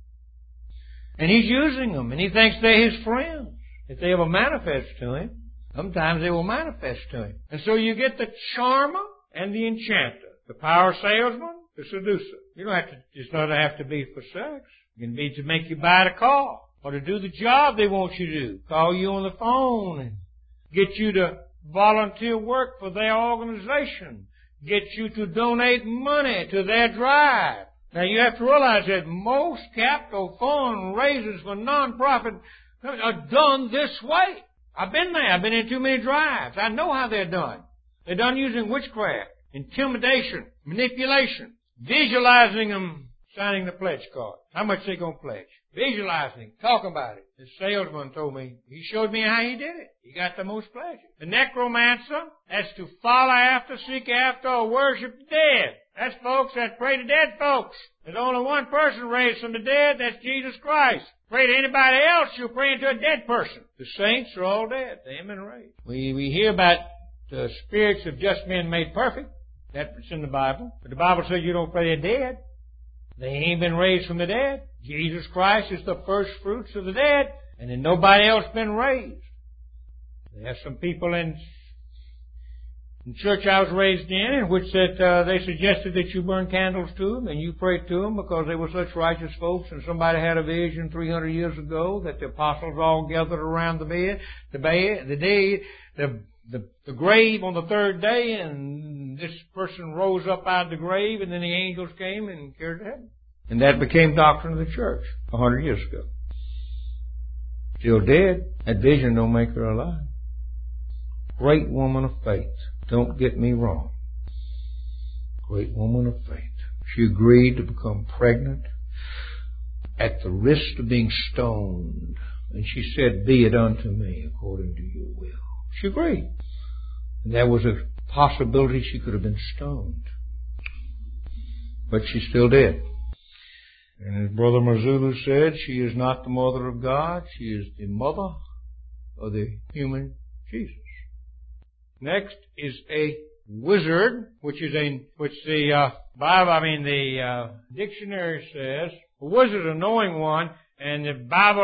And he's using them, and he thinks they're his friends. If they ever manifest to him, sometimes they will manifest to him. And so you get the charmer and the enchanter, the power salesman, the seducer. You don't have to, it doesn't have to be for sex. It can be to make you buy the car or to do the job they want you to do. Call you on the phone and get you to volunteer work for their organization. Get you to donate money to their drive. Now you have to realize that most capital fundraisers for non-profit are done this way. I've been there. I've been in too many drives. I know how they're done. They're done using witchcraft, intimidation, manipulation, visualizing them signing the pledge card. How much they going to pledge? Visualizing, talking about it. The salesman told me, he showed me how he did it. He got the most pleasure. The necromancer, that's to follow after, seek after, or worship the dead. That's folks that pray to dead folks. There's only one person raised from the dead, that's Jesus Christ. Pray to anybody else, you're praying to a dead person. The saints are all dead. They haven't been raised. We hear about the spirits of just men made perfect. That's in the Bible. But the Bible says you don't pray to the dead. They ain't been raised from the dead. Jesus Christ is the first fruits of the dead, and then nobody else been raised. There's some people in church I was raised in which that they suggested that you burn candles to them and you prayed to them because they were such righteous folks, and somebody had a vision 300 years ago that the apostles all gathered around the grave on the third day, and this person rose up out of the grave, and then the angels came and carried to heaven. And that became doctrine of the church 100 years ago. Still dead. That vision don't make her alive. Great woman of faith. Don't get me wrong. Great woman of faith. She agreed to become pregnant at the risk of being stoned. And she said, "Be it unto me according to your will." She agreed. And there was a possibility she could have been stoned. But she still did. And as Brother Marzullo said, she is not the mother of God. She is the mother of the human Jesus. Next is a wizard, which the dictionary says, a wizard, a knowing one, and the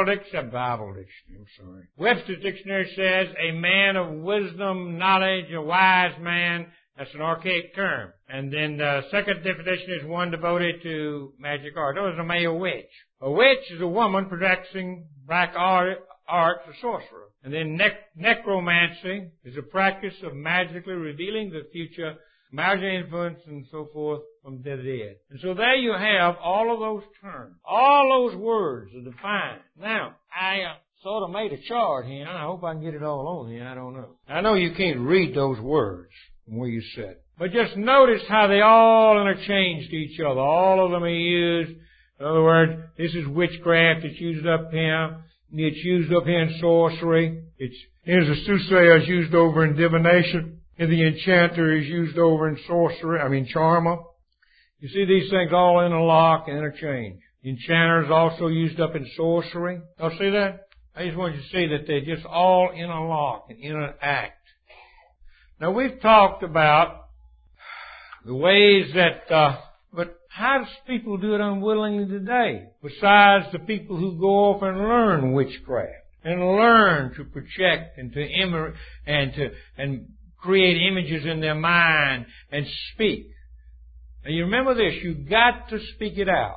Webster's dictionary says a man of wisdom, knowledge, a wise man. That's an archaic term. And then the second definition is one devoted to magic art. That was a male witch. A witch is a woman practicing black arts or sorcerer. And then necromancy is a practice of magically revealing the future, magic influence and so forth from the dead. And so there you have all of those terms. All those words are defined. Now, I sort of made a chart here, and I hope I can get it all on here. I don't know. I know you can't read those words from where you sit. But just notice how they all interchange to each other. All of them are used. In other words, this is witchcraft. It's used up here. It's used up here in sorcery. Here's the soothsayer is used over in divination. And the enchanter is used over in charmer. You see these things all interlock and interchange. The enchanter is also used up in sorcery. Y'all see that? I just want you to see that they just all interlock and interact. Now we've talked about the ways that, but how does people do it unwillingly today? Besides the people who go off and learn witchcraft and learn to project and and create images in their mind and speak. Now you remember this, you've got to speak it out.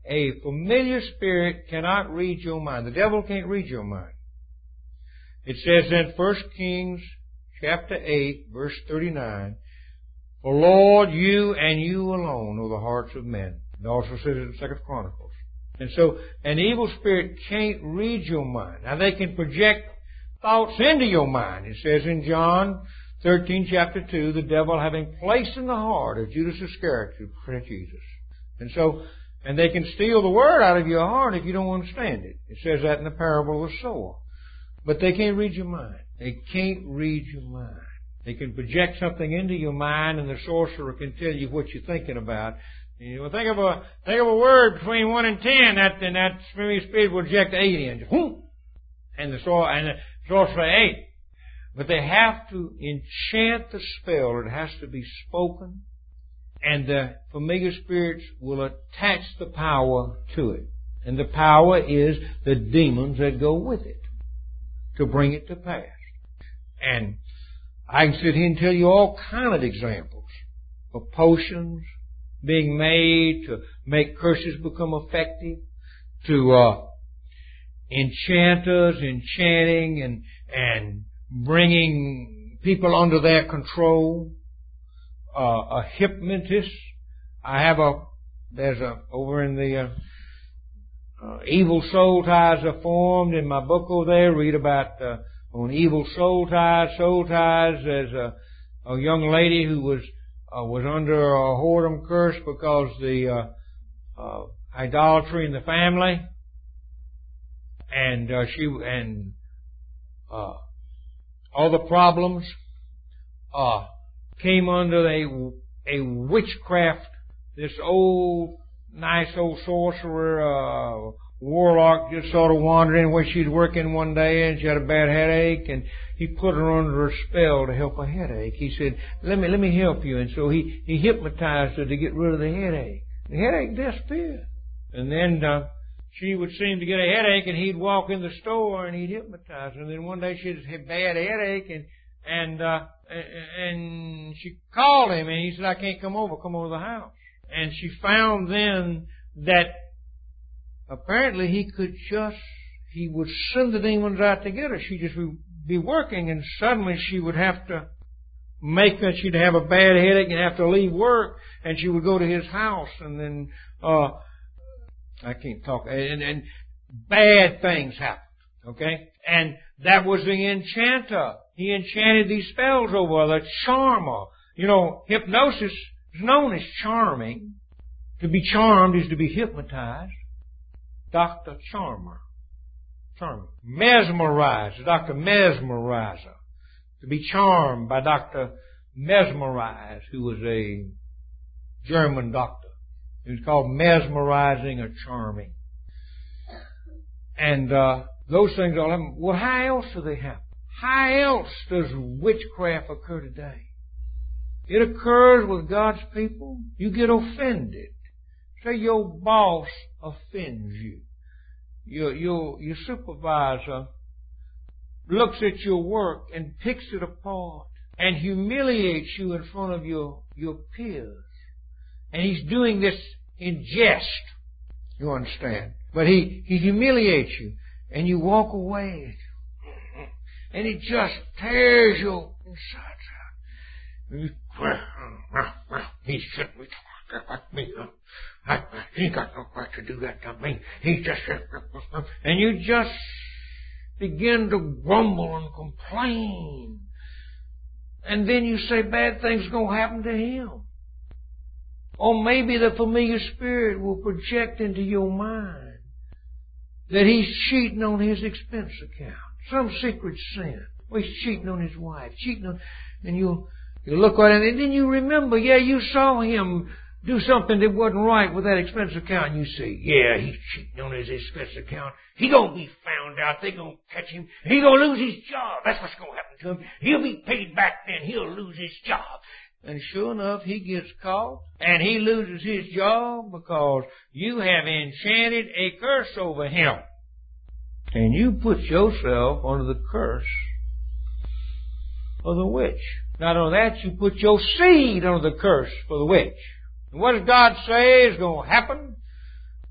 A familiar spirit cannot read your mind. The devil can't read your mind. It says in 1 Kings chapter 8, verse 39, "For Lord, you and you alone know the hearts of men." It also says it in 2 Chronicles. And so an evil spirit can't read your mind. Now they can project thoughts into your mind. It says in John 13, chapter 2, the devil having placed in the heart of Judas Iscariot to betray Jesus. And they can steal the word out of your heart if you don't understand it. It says that in the parable of the sower. But they can't read your mind. They can't read your mind. They can project something into your mind, and the sorcerer can tell you what you're thinking about. You know, think of a word between 1 and 10, and that familiar spirit will project 8 in. And the sorcerer 8. But they have to enchant the spell. It has to be spoken. And the familiar spirits will attach the power to it. And the power is the demons that go with it to bring it to pass. And I can sit here and tell you all kind of examples of potions being made to make curses become effective, to enchanters enchanting and bringing people under their control. A hypnotist. Over in the Evil Soul Ties Are Formed, in my book over there, read about on evil soul ties. Soul ties, there's a young lady who was under a whoredom curse because the idolatry in the family, and all the problems came under a witchcraft. This nice old sorcerer, warlock, just sort of wandering where she's working one day, and she had a bad headache, and he put her under a spell to help a headache. He said, let me help you. And so he hypnotized her to get rid of the headache. The headache disappeared. And then she would seem to get a headache, and he'd walk in the store and he'd hypnotize her. And then one day she had a bad headache, and she called him, and he said, "I can't come over to the house." And she found then that apparently he would send the demons out to get her. She'd just be working, and suddenly she would have to she'd have a bad headache and have to leave work, and she would go to his house, and then, I can't talk, and bad things happened, okay? And that was the enchanter. He enchanted these spells over the charmer. You know, hypnosis is known as charming. To be charmed is to be hypnotized. Dr. Charmer. Mesmerizer. Dr. Mesmerizer. To be charmed by Dr. Mesmerize, who was a German doctor. It was called mesmerizing or charming. And those things all happen. Well, how else do they happen? How else does witchcraft occur today? It occurs with God's people. You get offended. Say your boss offends you. Your supervisor looks at your work and picks it apart and humiliates you in front of your peers. And he's doing this in jest, you understand. But he humiliates you, and you walk away, and it just tears your insides out. He shouldn't be talking like me. He got no right to do that to me. He just... And you just begin to grumble and complain. And then you say bad things are going to happen to him. Or maybe the familiar spirit will project into your mind that he's cheating on his expense account. Some secret sin. Or he's cheating on his wife. And you look at it, and then you remember, you saw him do something that wasn't right with that expense account, and you say, he's cheating on his expense account. He's going to be found out. They're going to catch him. He's going to lose his job. That's what's going to happen to him. He'll be paid back then. He'll lose his job. And sure enough, he gets caught, and he loses his job because you have enchanted a curse over him. And you put yourself under the curse of the witch. Not only that, you put your seed under the curse for the witch. And what does God say is going to happen to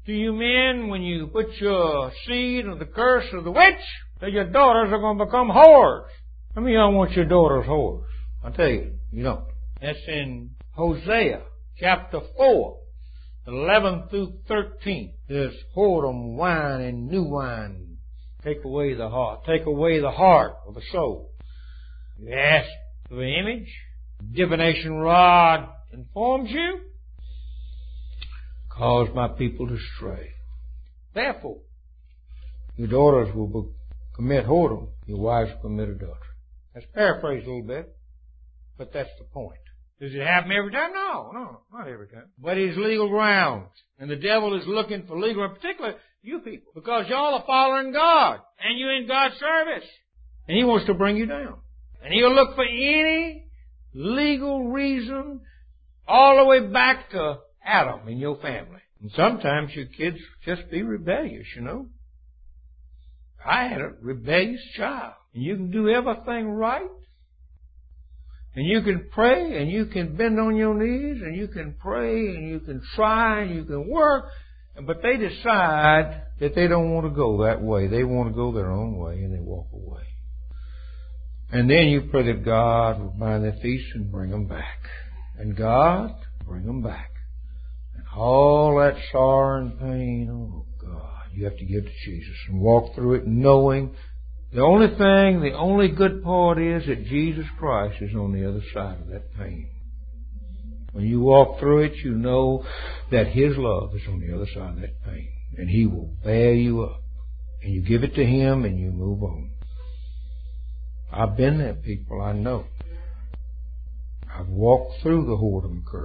to you men when you put your seed of the curse of the witch that your daughters are going to become whores. How many of y'all want your daughters whores? I'll tell you, you don't. That's in Hosea chapter 4, 11 through 13. There's whoredom, wine, and new wine. Take away the heart. Take away the heart of the soul. You ask for the image. Divination rod informs you. Cause my people to stray. Therefore, your daughters will commit whoredom. Your wives will commit adultery. That's paraphrased a little bit, but that's the point. Does it happen every time? No, not every time. But it's legal grounds. And the devil is looking for legal, in particular, you people, because y'all are following God, and you're in God's service. And He wants to bring you down. And He'll look for any legal reason all the way back to Adam in your family. And sometimes your kids just be rebellious, you know. I had a rebellious child. And you can do everything right. And you can pray, and you can bend on your knees, and you can pray, and you can try, and you can work. But they decide that they don't want to go that way. They want to go their own way, and they walk away. And then you pray that God will bind their feet and bring them back. And God, bring them back. And all that sorrow and pain, oh God, you have to give to Jesus and walk through it knowing the only good part is that Jesus Christ is on the other side of that pain. When you walk through it, you know that His love is on the other side of that pain. And He will bear you up. And you give it to Him and you move on. I've been there, people, I know. I've walked through the whoredom curse.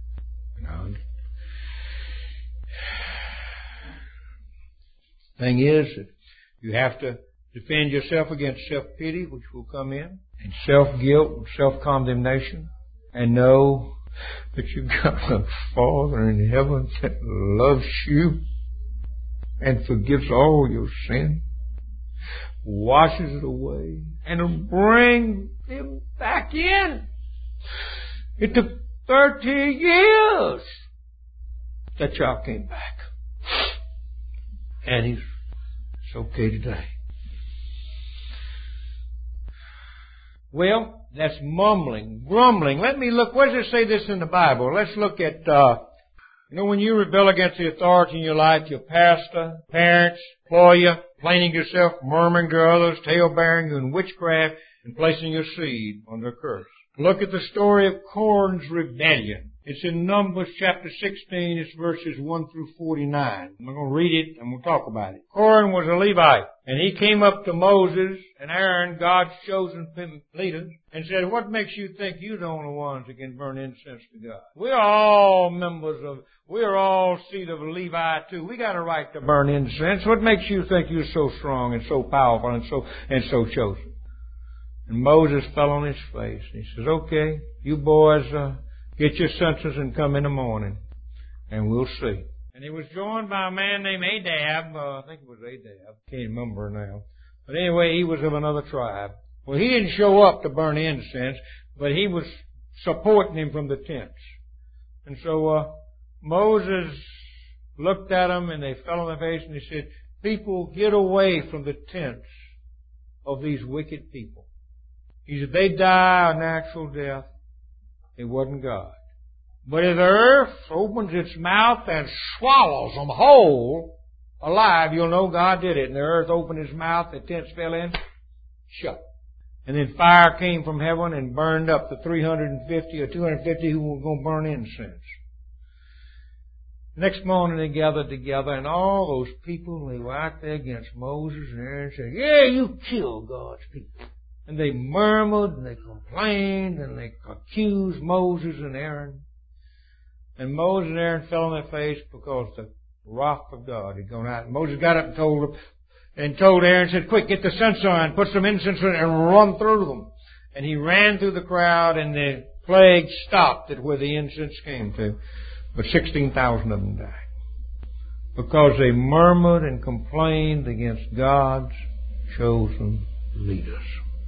Thing is that you have to defend yourself against self-pity, which will come in, and self-guilt, self-condemnation, and know that you've got a Father in heaven that loves you and forgives all your sin, washes it away, and will bring them back in. It took 30 years that child came back. And it's okay today. Well, that's mumbling, grumbling. Let me look. Where does it say this in the Bible? Let's look at, when you rebel against the authority in your life, your pastor, parents, employer, complaining to yourself, murmuring to others, tale-bearing in witchcraft, and placing your seed under a curse. Look at the story of Korah's rebellion. It's in Numbers chapter 16. It's verses 1 through 49. I'm going to read it and we'll talk about it. Korah was a Levite, and he came up to Moses and Aaron, God's chosen leaders, and said, "What makes you think you're the only ones that can burn incense to God? We're all seed of Levi too. We got a right to burn incense. What makes you think you're so strong and so powerful and so chosen?" And Moses fell on his face. He says, "Okay, you boys, get your senses and come in the morning, and we'll see." And he was joined by a man named Adab. I think it was Adab. Can't remember now. But anyway, he was of another tribe. Well, he didn't show up to burn incense, but he was supporting him from the tents. And so Moses looked at them, and they fell on their face, and he said, "People, get away from the tents of these wicked people." He said, "They die a natural death. It wasn't God. But if the earth opens its mouth and swallows them whole alive, you'll know God did it." And the earth opened its mouth, the tents fell in, shut. And then fire came from heaven and burned up the 350 or 250 who were going to burn incense. Next morning they gathered together, and all those people, they were out there against Moses and Aaron, said, "Yeah, you killed God's people." And they murmured, and they complained, and they accused Moses and Aaron. And Moses and Aaron fell on their face because the wrath of God had gone out. And Moses got up and told Aaron, said, "Quick, get the censer on, put some incense in it, and run through them." And he ran through the crowd, and the plague stopped at where the incense came to. But 16,000 of them died. Because they murmured and complained against God's chosen leaders.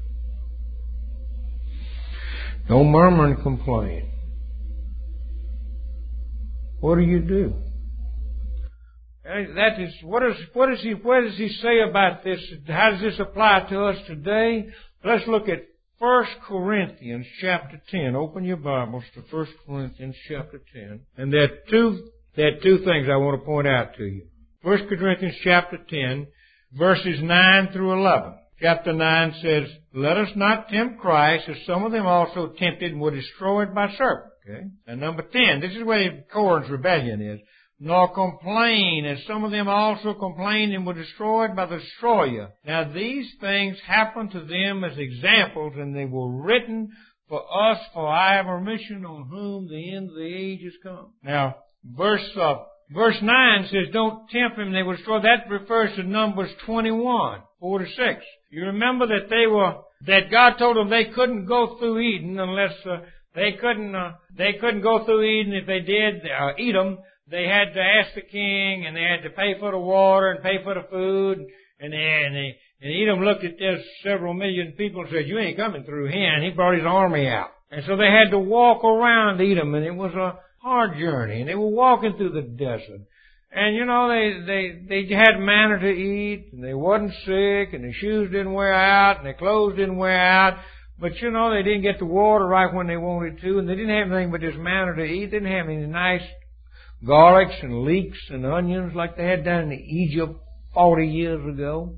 Don't murmur and complain. What do? That is, where does he say about this? How does this apply to us today? Let's look at 1 Corinthians chapter 10. Open your Bibles to 1 Corinthians chapter 10. And there are two things I want to point out to you. 1 Corinthians chapter 10, verses 9 through 11. Chapter 9 says, "Let us not tempt Christ, as some of them also tempted and were destroyed by serpents." Okay? And number 10, this is where Korah's rebellion is. "Nor complain, as some of them also complained and were destroyed by the destroyer. Now these things happened to them as examples, and they were written for us for our remission, on whom the end of the age is come." Now, verse 9 says, "Don't tempt them, they were destroyed." That refers to Numbers 21, 4-6. You remember that God told them they couldn't go through Eden unless, they couldn't go through Eden. If they did, Edom, they had to ask the king, and they had to pay for the water and pay for the food. And Edom looked at this several million people and said, "You ain't coming through here." And he brought his army out. And so they had to walk around Edom, and it was a hard journey. And they were walking through the desert. And they had manna to eat, and they wasn't sick, and their shoes didn't wear out, and their clothes didn't wear out. But they didn't get the water right when they wanted to, and they didn't have anything but this manna to eat. They didn't have any nice garlics and leeks and onions like they had down in Egypt 40 years ago.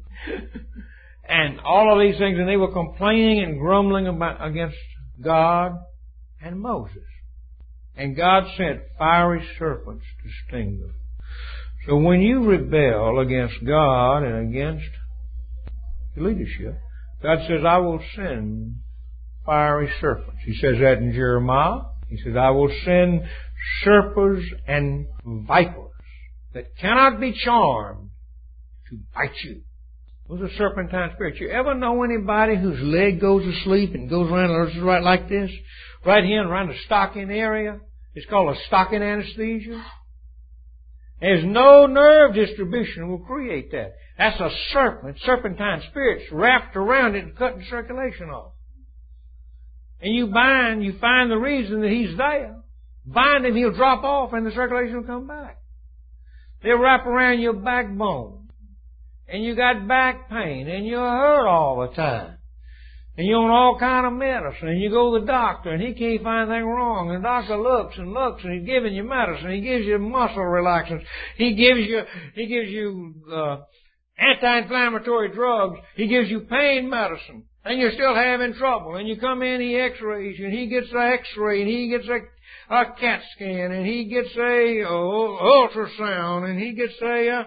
And all of these things, and they were complaining and grumbling against God and Moses. And God sent fiery serpents to sting them. So when you rebel against God and against the leadership, God says, "I will send fiery serpents." He says that in Jeremiah. He says, "I will send serpents and vipers that cannot be charmed to bite you." Those are serpentine spirits. You ever know anybody whose leg goes to sleep and goes around right like this? Right here around the stocking area. It's called a stocking anesthesia. There's no nerve distribution will create that. That's a serpentine spirits wrapped around it and cutting circulation off. And you find the reason that he's there. Bind him, he'll drop off, and the circulation will come back. They'll wrap around your backbone. And you got back pain, and you're hurt all the time. And you're on all kind of medicine, and you go to the doctor, and he can't find anything wrong. And the doctor looks, and he's giving you medicine. He gives you muscle relaxants. He gives you anti-inflammatory drugs. He gives you pain medicine. And you're still having trouble. And you come in, he x-rays you, and he gets an x-ray, and he gets a CAT scan, and he gets a ultrasound, and he gets a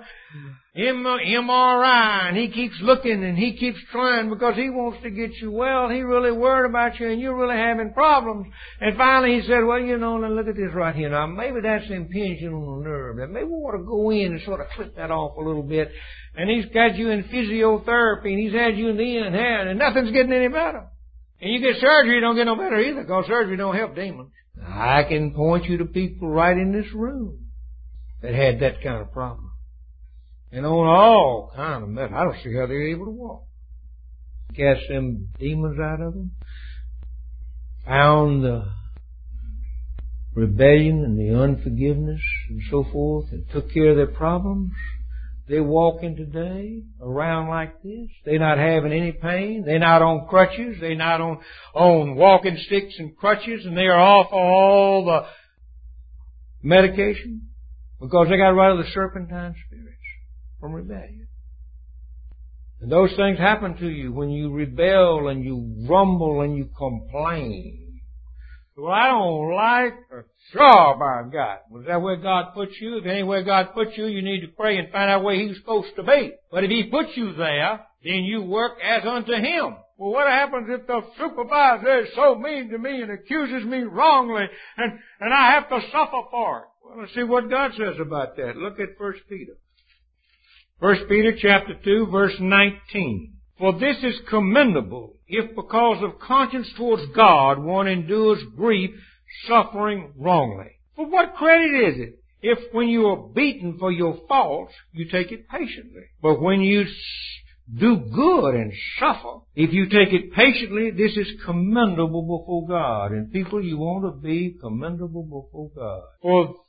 MRI, and he keeps looking, and he keeps trying because he wants to get you well. He really worried about you, and you're really having problems. And finally he said, "Well, now look at this right here. Now, maybe that's impinging on the nerve. And maybe we want to go in and sort of clip that off a little bit." And he's got you in physiotherapy, and he's had you in the in hand, and nothing's getting any better. And you get surgery, it don't get no better either, because surgery don't help demons. I can point you to people right in this room that had that kind of problem. And on all kind of medicine. I don't see how they're able to walk. Cast them demons out of them. Found the rebellion and the unforgiveness and so forth, and took care of their problems. They're walking today around like this. They're not having any pain. They're not on crutches. They're not on walking sticks and crutches, and they are off all the medication because they got rid of the serpentine spirits from rebellion. And those things happen to you when you rebel and you grumble and you complain. Well, I don't like the job I've got. Well, is that where God put you? If anywhere God put you, you need to pray and find out where He's supposed to be. But if He puts you there, then you work as unto Him. Well, what happens if the supervisor is so mean to me and accuses me wrongly and I have to suffer for it? Well, let's see what God says about that. Look at 1 Peter. 1 Peter chapter 2, verse 19. "For this is commendable, if because of conscience towards God one endures grief, suffering wrongly. For what credit is it if when you are beaten for your faults, you take it patiently? But when you do good and suffer, if you take it patiently, this is commendable before God." And people, you want to be commendable before God.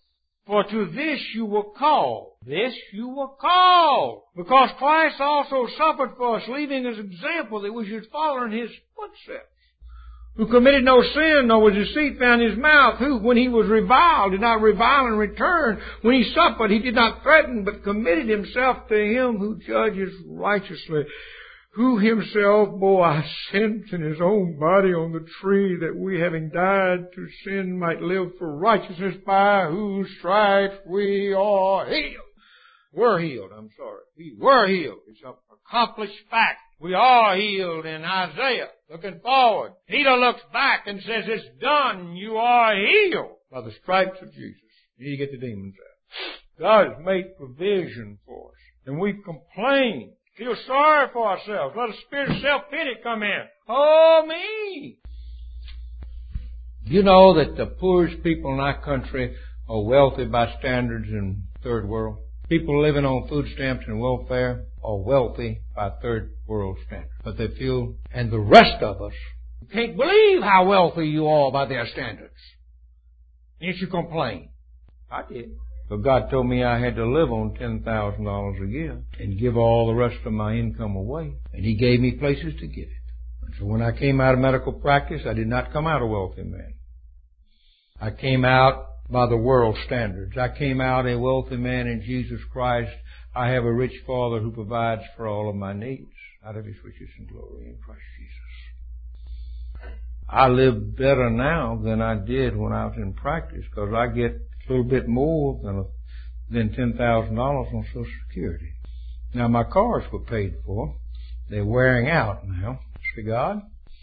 For to this you were called. This you were called. Because Christ also suffered for us, leaving us example that we should follow in His footsteps. Who committed no sin, nor was deceit found in His mouth. Who, when He was reviled, did not revile in return. When He suffered, He did not threaten, but committed Himself to Him who judges righteously. Who Himself bore our sins in His own body on the tree, that we, having died to sin, might live for righteousness, by whose stripes we are healed. We're healed, We were healed. It's an accomplished fact. We are healed in Isaiah. Looking forward. Peter looks back and says, it's done. You are healed by the stripes of Jesus. You get the demons out. God has made provision for us. And we complain. Feel sorry for ourselves. Let a spirit of self-pity come in. Oh, me! You know that the poorest people in our country are wealthy by standards in third world. People living on food stamps and welfare are wealthy by third world standards. But they feel, and the rest of us, you can't believe how wealthy you are by their standards. Yet you complain. I did. But God told me I had to live on $10,000 a year and give all the rest of my income away. And He gave me places to give it. And so when I came out of medical practice, I did not come out a wealthy man. I came out by the world standards. I came out a wealthy man in Jesus Christ. I have a rich Father who provides for all of my needs out of His riches and glory in Christ Jesus. I live better now than I did when I was in practice, because I get a little bit more than $10,000 on Social Security. Now my cars were paid for. They're wearing out now. See God?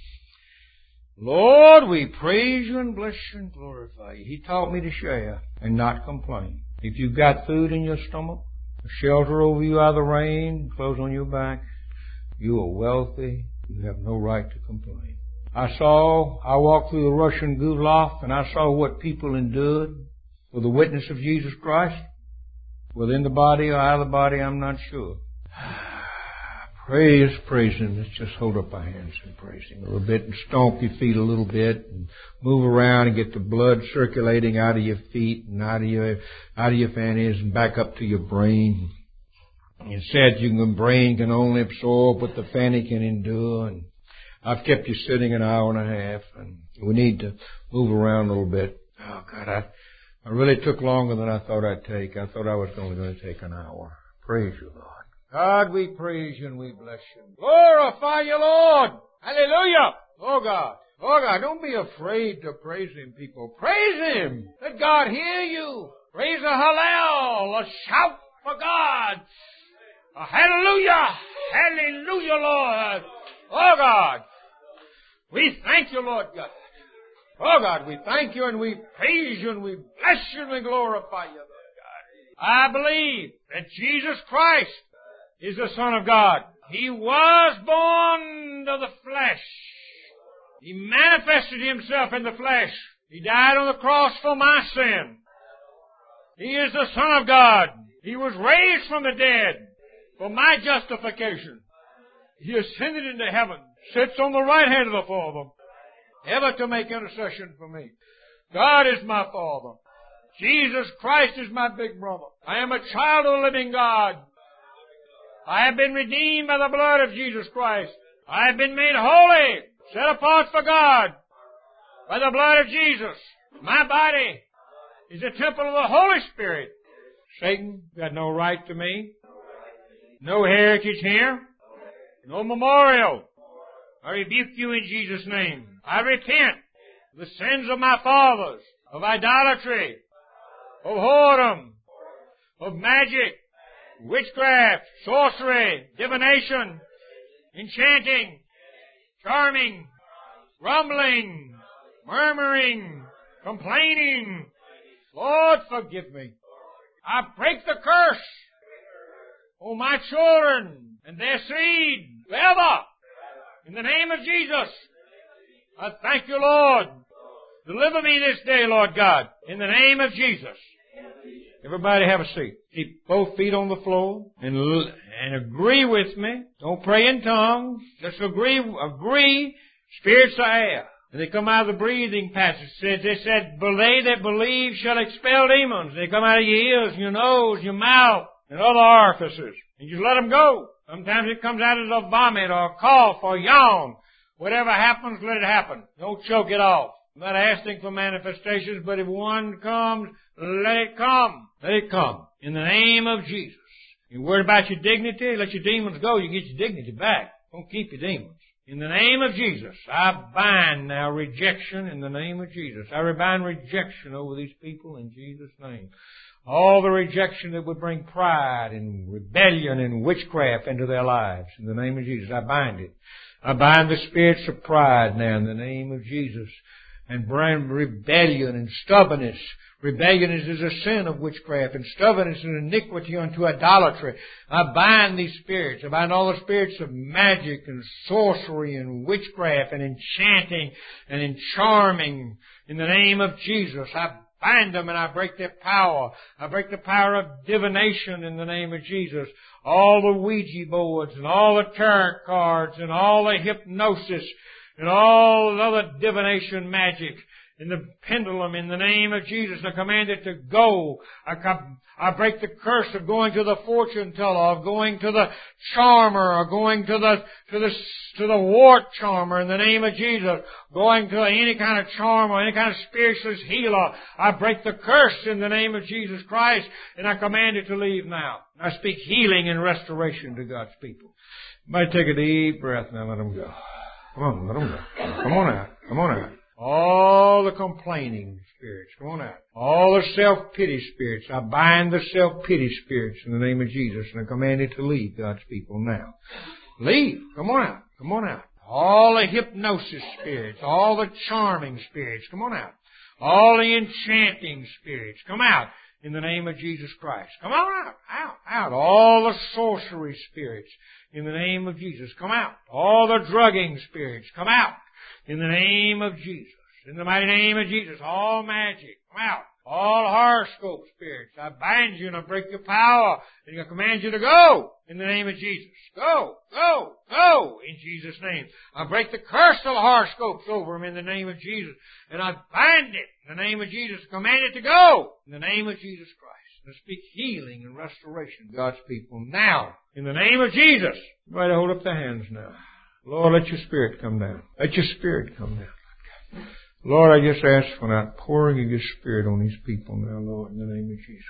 Lord, we praise You and bless You and glorify You. He taught me to share and not complain. If you've got food in your stomach, a shelter over you out of the rain, clothes on your back, you are wealthy. You have no right to complain. I walked through the Russian Gulag, and I saw what people endured for the witness of Jesus Christ. Within the body or out of the body, I'm not sure. Praise Him. Let's just hold up our hands and praise Him a little bit and stomp your feet a little bit and move around and get the blood circulating out of your feet and out of your fannies and back up to your brain. It said your brain can only absorb what the fanny can endure, and I've kept you sitting an hour and a half, and we need to move around a little bit. Oh God, I really took longer than I thought I'd take. I thought I was only going to take an hour. Praise You, Lord. God, we praise You and we bless You. Glorify You, Lord. Hallelujah. Oh God, don't be afraid to praise Him, people. Praise Him. Let God hear you. Raise a hallel, a shout for God. A hallelujah. Hallelujah, Lord. Oh God, we thank You, Lord God. Oh God, we thank You and we praise You and we bless You and we glorify You, Lord God. I believe that Jesus Christ is the Son of God. He was born of the flesh. He manifested Himself in the flesh. He died on the cross for my sin. He is the Son of God. He was raised from the dead for my justification. He ascended into heaven, sits on the right hand of the Father, ever to make intercession for me. God is my Father. Jesus Christ is my big brother. I am a child of the living God. I have been redeemed by the blood of Jesus Christ. I have been made holy, set apart for God by the blood of Jesus. My body is a temple of the Holy Spirit. Satan got no right to me. No heritage here. No memorial. I rebuke You in Jesus' name. I repent of the sins of my fathers, of idolatry, of whoredom, of magic, witchcraft, sorcery, divination, enchanting, charming, grumbling, murmuring, complaining. Lord, forgive me. I break the curse on my children and their seed forever. In the name of Jesus, I thank You, Lord. Deliver me this day, Lord God, in the name of Jesus. Everybody have a seat. Keep both feet on the floor and agree with me. Don't pray in tongues. Just agree. Spirits are air. And they come out of the breathing passage. They said, they that believe shall expel demons. They come out of your ears, your nose, your mouth, and other orifices. And you just let them go. Sometimes it comes out as a vomit or a cough or a yawn. Whatever happens, let it happen. Don't choke it off. I'm not asking for manifestations, but if one comes, let it come. Let it come. In the name of Jesus. You're worried about your dignity? Let your demons go. You get your dignity back. Don't keep your demons. In the name of Jesus, I bind now rejection in the name of Jesus. I bind rejection over these people in Jesus' name. All the rejection that would bring pride and rebellion and witchcraft into their lives. In the name of Jesus, I bind it. I bind the spirits of pride now in the name of Jesus. And bring rebellion and stubbornness. Rebellion is a sin of witchcraft, and stubbornness is iniquity unto idolatry. I bind these spirits. I bind all the spirits of magic and sorcery and witchcraft and enchanting and charming in the name of Jesus. I bind them and I break their power. I break the power of divination in the name of Jesus. All the Ouija boards and all the tarot cards and all the hypnosis and all the other divination magic. In the pendulum, in the name of Jesus, I command it to go. I break the curse of going to the fortune teller, of going to the charmer, or going to the wart charmer in the name of Jesus, going to any kind of charmer, any kind of spiritualist healer. I break the curse in the name of Jesus Christ, and I command it to leave now. I speak healing and restoration to God's people. Might take a deep breath now. Let them go. Come on, let them go. Come on out. Come on out. All the complaining spirits, come on out. All the self-pity spirits, I bind the self-pity spirits in the name of Jesus, and I command it to leave God's people now. Leave. Come on out. Come on out. All the hypnosis spirits, all the charming spirits, come on out. All the enchanting spirits, come out in the name of Jesus Christ. Come on out. Out. Out. All the sorcery spirits, in the name of Jesus, come out. All the drugging spirits, come out. In the name of Jesus. In the mighty name of Jesus. All magic. Come out. All horoscope spirits. I bind you and I break your power. And I command you to go. In the name of Jesus. Go. Go. Go. In Jesus' name. I break the curse of the horoscopes over them in the name of Jesus. And I bind it. In the name of Jesus. Command it to go. In the name of Jesus Christ. And I speak healing and restoration to God's people now. In the name of Jesus. Everybody hold up their hands now. Lord, let your Spirit come down. Let your Spirit come down. Lord, I just ask for an outpouring of your Spirit on these people now, Lord, in the name of Jesus.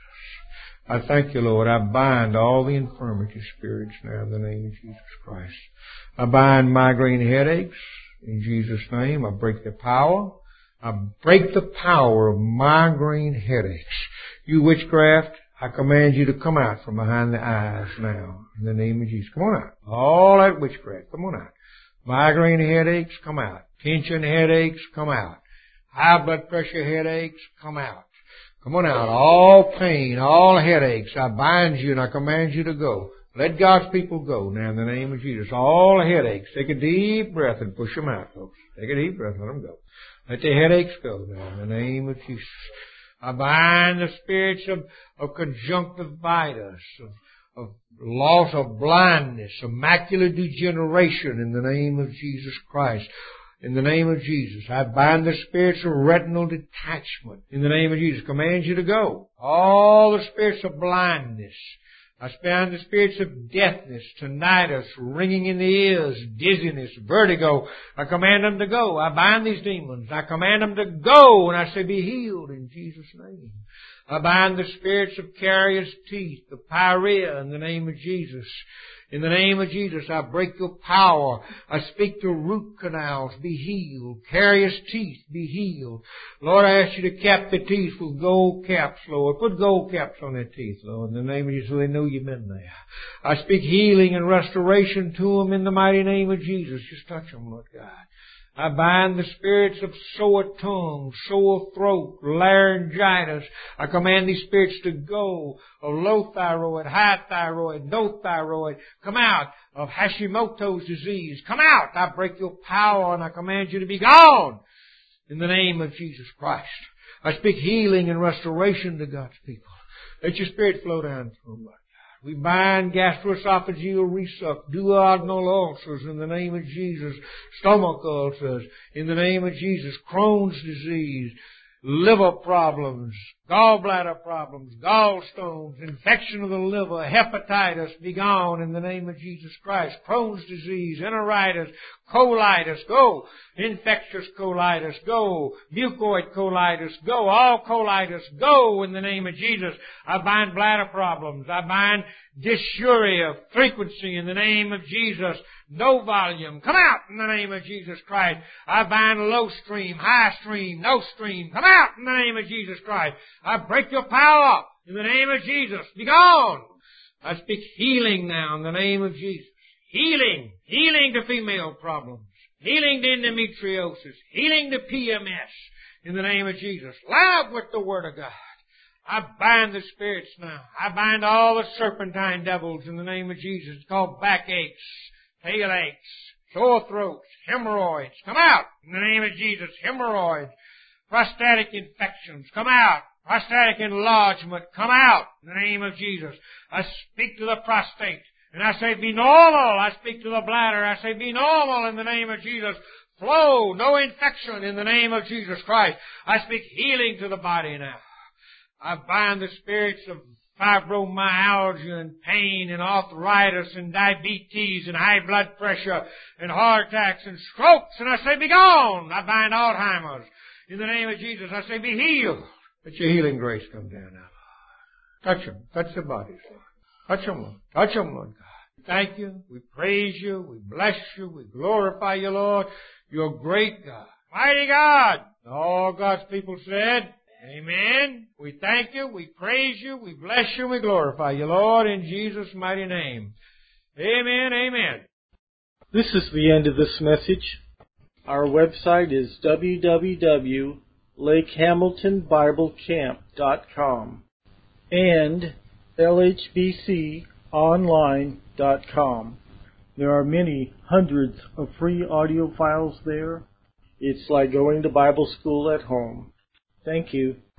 I thank you, Lord. I bind all the infirmity spirits now in the name of Jesus Christ. I bind migraine headaches in Jesus' name. I break their power. I break the power of migraine headaches. You witchcraft, I command you to come out from behind the eyes now in the name of Jesus. Come on out. All that witchcraft, come on out. Migraine headaches, come out. Tension headaches, come out. High blood pressure headaches, come out. Come on out. All pain, all headaches, I bind you and I command you to go. Let God's people go now in the name of Jesus. All headaches, take a deep breath and push them out, folks. Take a deep breath and let them go. Let the headaches go now in the name of Jesus. I bind the spirits of conjunctivitis, of loss of blindness, of macular degeneration in the name of Jesus Christ. In the name of Jesus. I bind the spirits of retinal detachment. In the name of Jesus. Command you to go. All the spirits of blindness. I bind the spirits of deafness, tinnitus, ringing in the ears, dizziness, vertigo. I command them to go. I bind these demons. I command them to go. And I say, be healed in Jesus' name. I bind the spirits of carious teeth, the pyorrhea in the name of Jesus. In the name of Jesus, I break your power. I speak to root canals, be healed. Carious teeth, be healed. Lord, I ask you to cap the teeth with gold caps, Lord. Put gold caps on their teeth, Lord, in the name of Jesus, so they know you've been there. I speak healing and restoration to them in the mighty name of Jesus. Just touch them, Lord God. I bind the spirits of sore tongue, sore throat, laryngitis. I command these spirits to go. Of low thyroid, high thyroid, no thyroid. Come out. Of Hashimoto's disease. Come out. I break your power and I command you to be gone. In the name of Jesus Christ. I speak healing and restoration to God's people. Let your Spirit flow down through them. We bind gastroesophageal reflux, duodenal ulcers in the name of Jesus, stomach ulcers in the name of Jesus, Crohn's disease, liver problems, gallbladder problems, gallstones, infection of the liver, hepatitis, be gone in the name of Jesus Christ. Crohn's disease, enteritis, colitis, go. Infectious colitis, go. Mucoid colitis, go. All colitis, go in the name of Jesus. I bind bladder problems. I bind dysuria, frequency in the name of Jesus. No volume. Come out in the name of Jesus Christ. I bind low stream, high stream, no stream. Come out in the name of Jesus Christ. I break your power in the name of Jesus. Be gone. I speak healing now in the name of Jesus. Healing. Healing to female problems. Healing to endometriosis. Healing to PMS in the name of Jesus. Loud with the Word of God. I bind the spirits now. I bind all the serpentine devils in the name of Jesus. It's called backaches, tail aches, sore throats, hemorrhoids. Come out in the name of Jesus. Hemorrhoids, prostatic infections. Come out. Prostatic enlargement. Come out in the name of Jesus. I speak to the prostate and I say be normal. I speak to the bladder. I say be normal in the name of Jesus. Flow. No infection in the name of Jesus Christ. I speak healing to the body now. I bind the spirits of fibromyalgia and pain and arthritis and diabetes and high blood pressure and heart attacks and strokes. And I say, be gone. I bind Alzheimer's. In the name of Jesus, I say, be healed. Let your healing grace come down now. Touch them. Touch their bodies, Lord. Touch them, Lord. Touch them, Lord God. Thank you. We praise you. We bless you. We glorify you, Lord. You're great God. Mighty God. All God's people said, amen. We thank you, we praise you, we bless you, we glorify you, Lord, in Jesus' mighty name. Amen, amen. This is the end of this message. Our website is www.lakehamiltonbiblecamp.com and lhbconline.com. There are many hundreds of free audio files there. It's like going to Bible school at home. Thank you.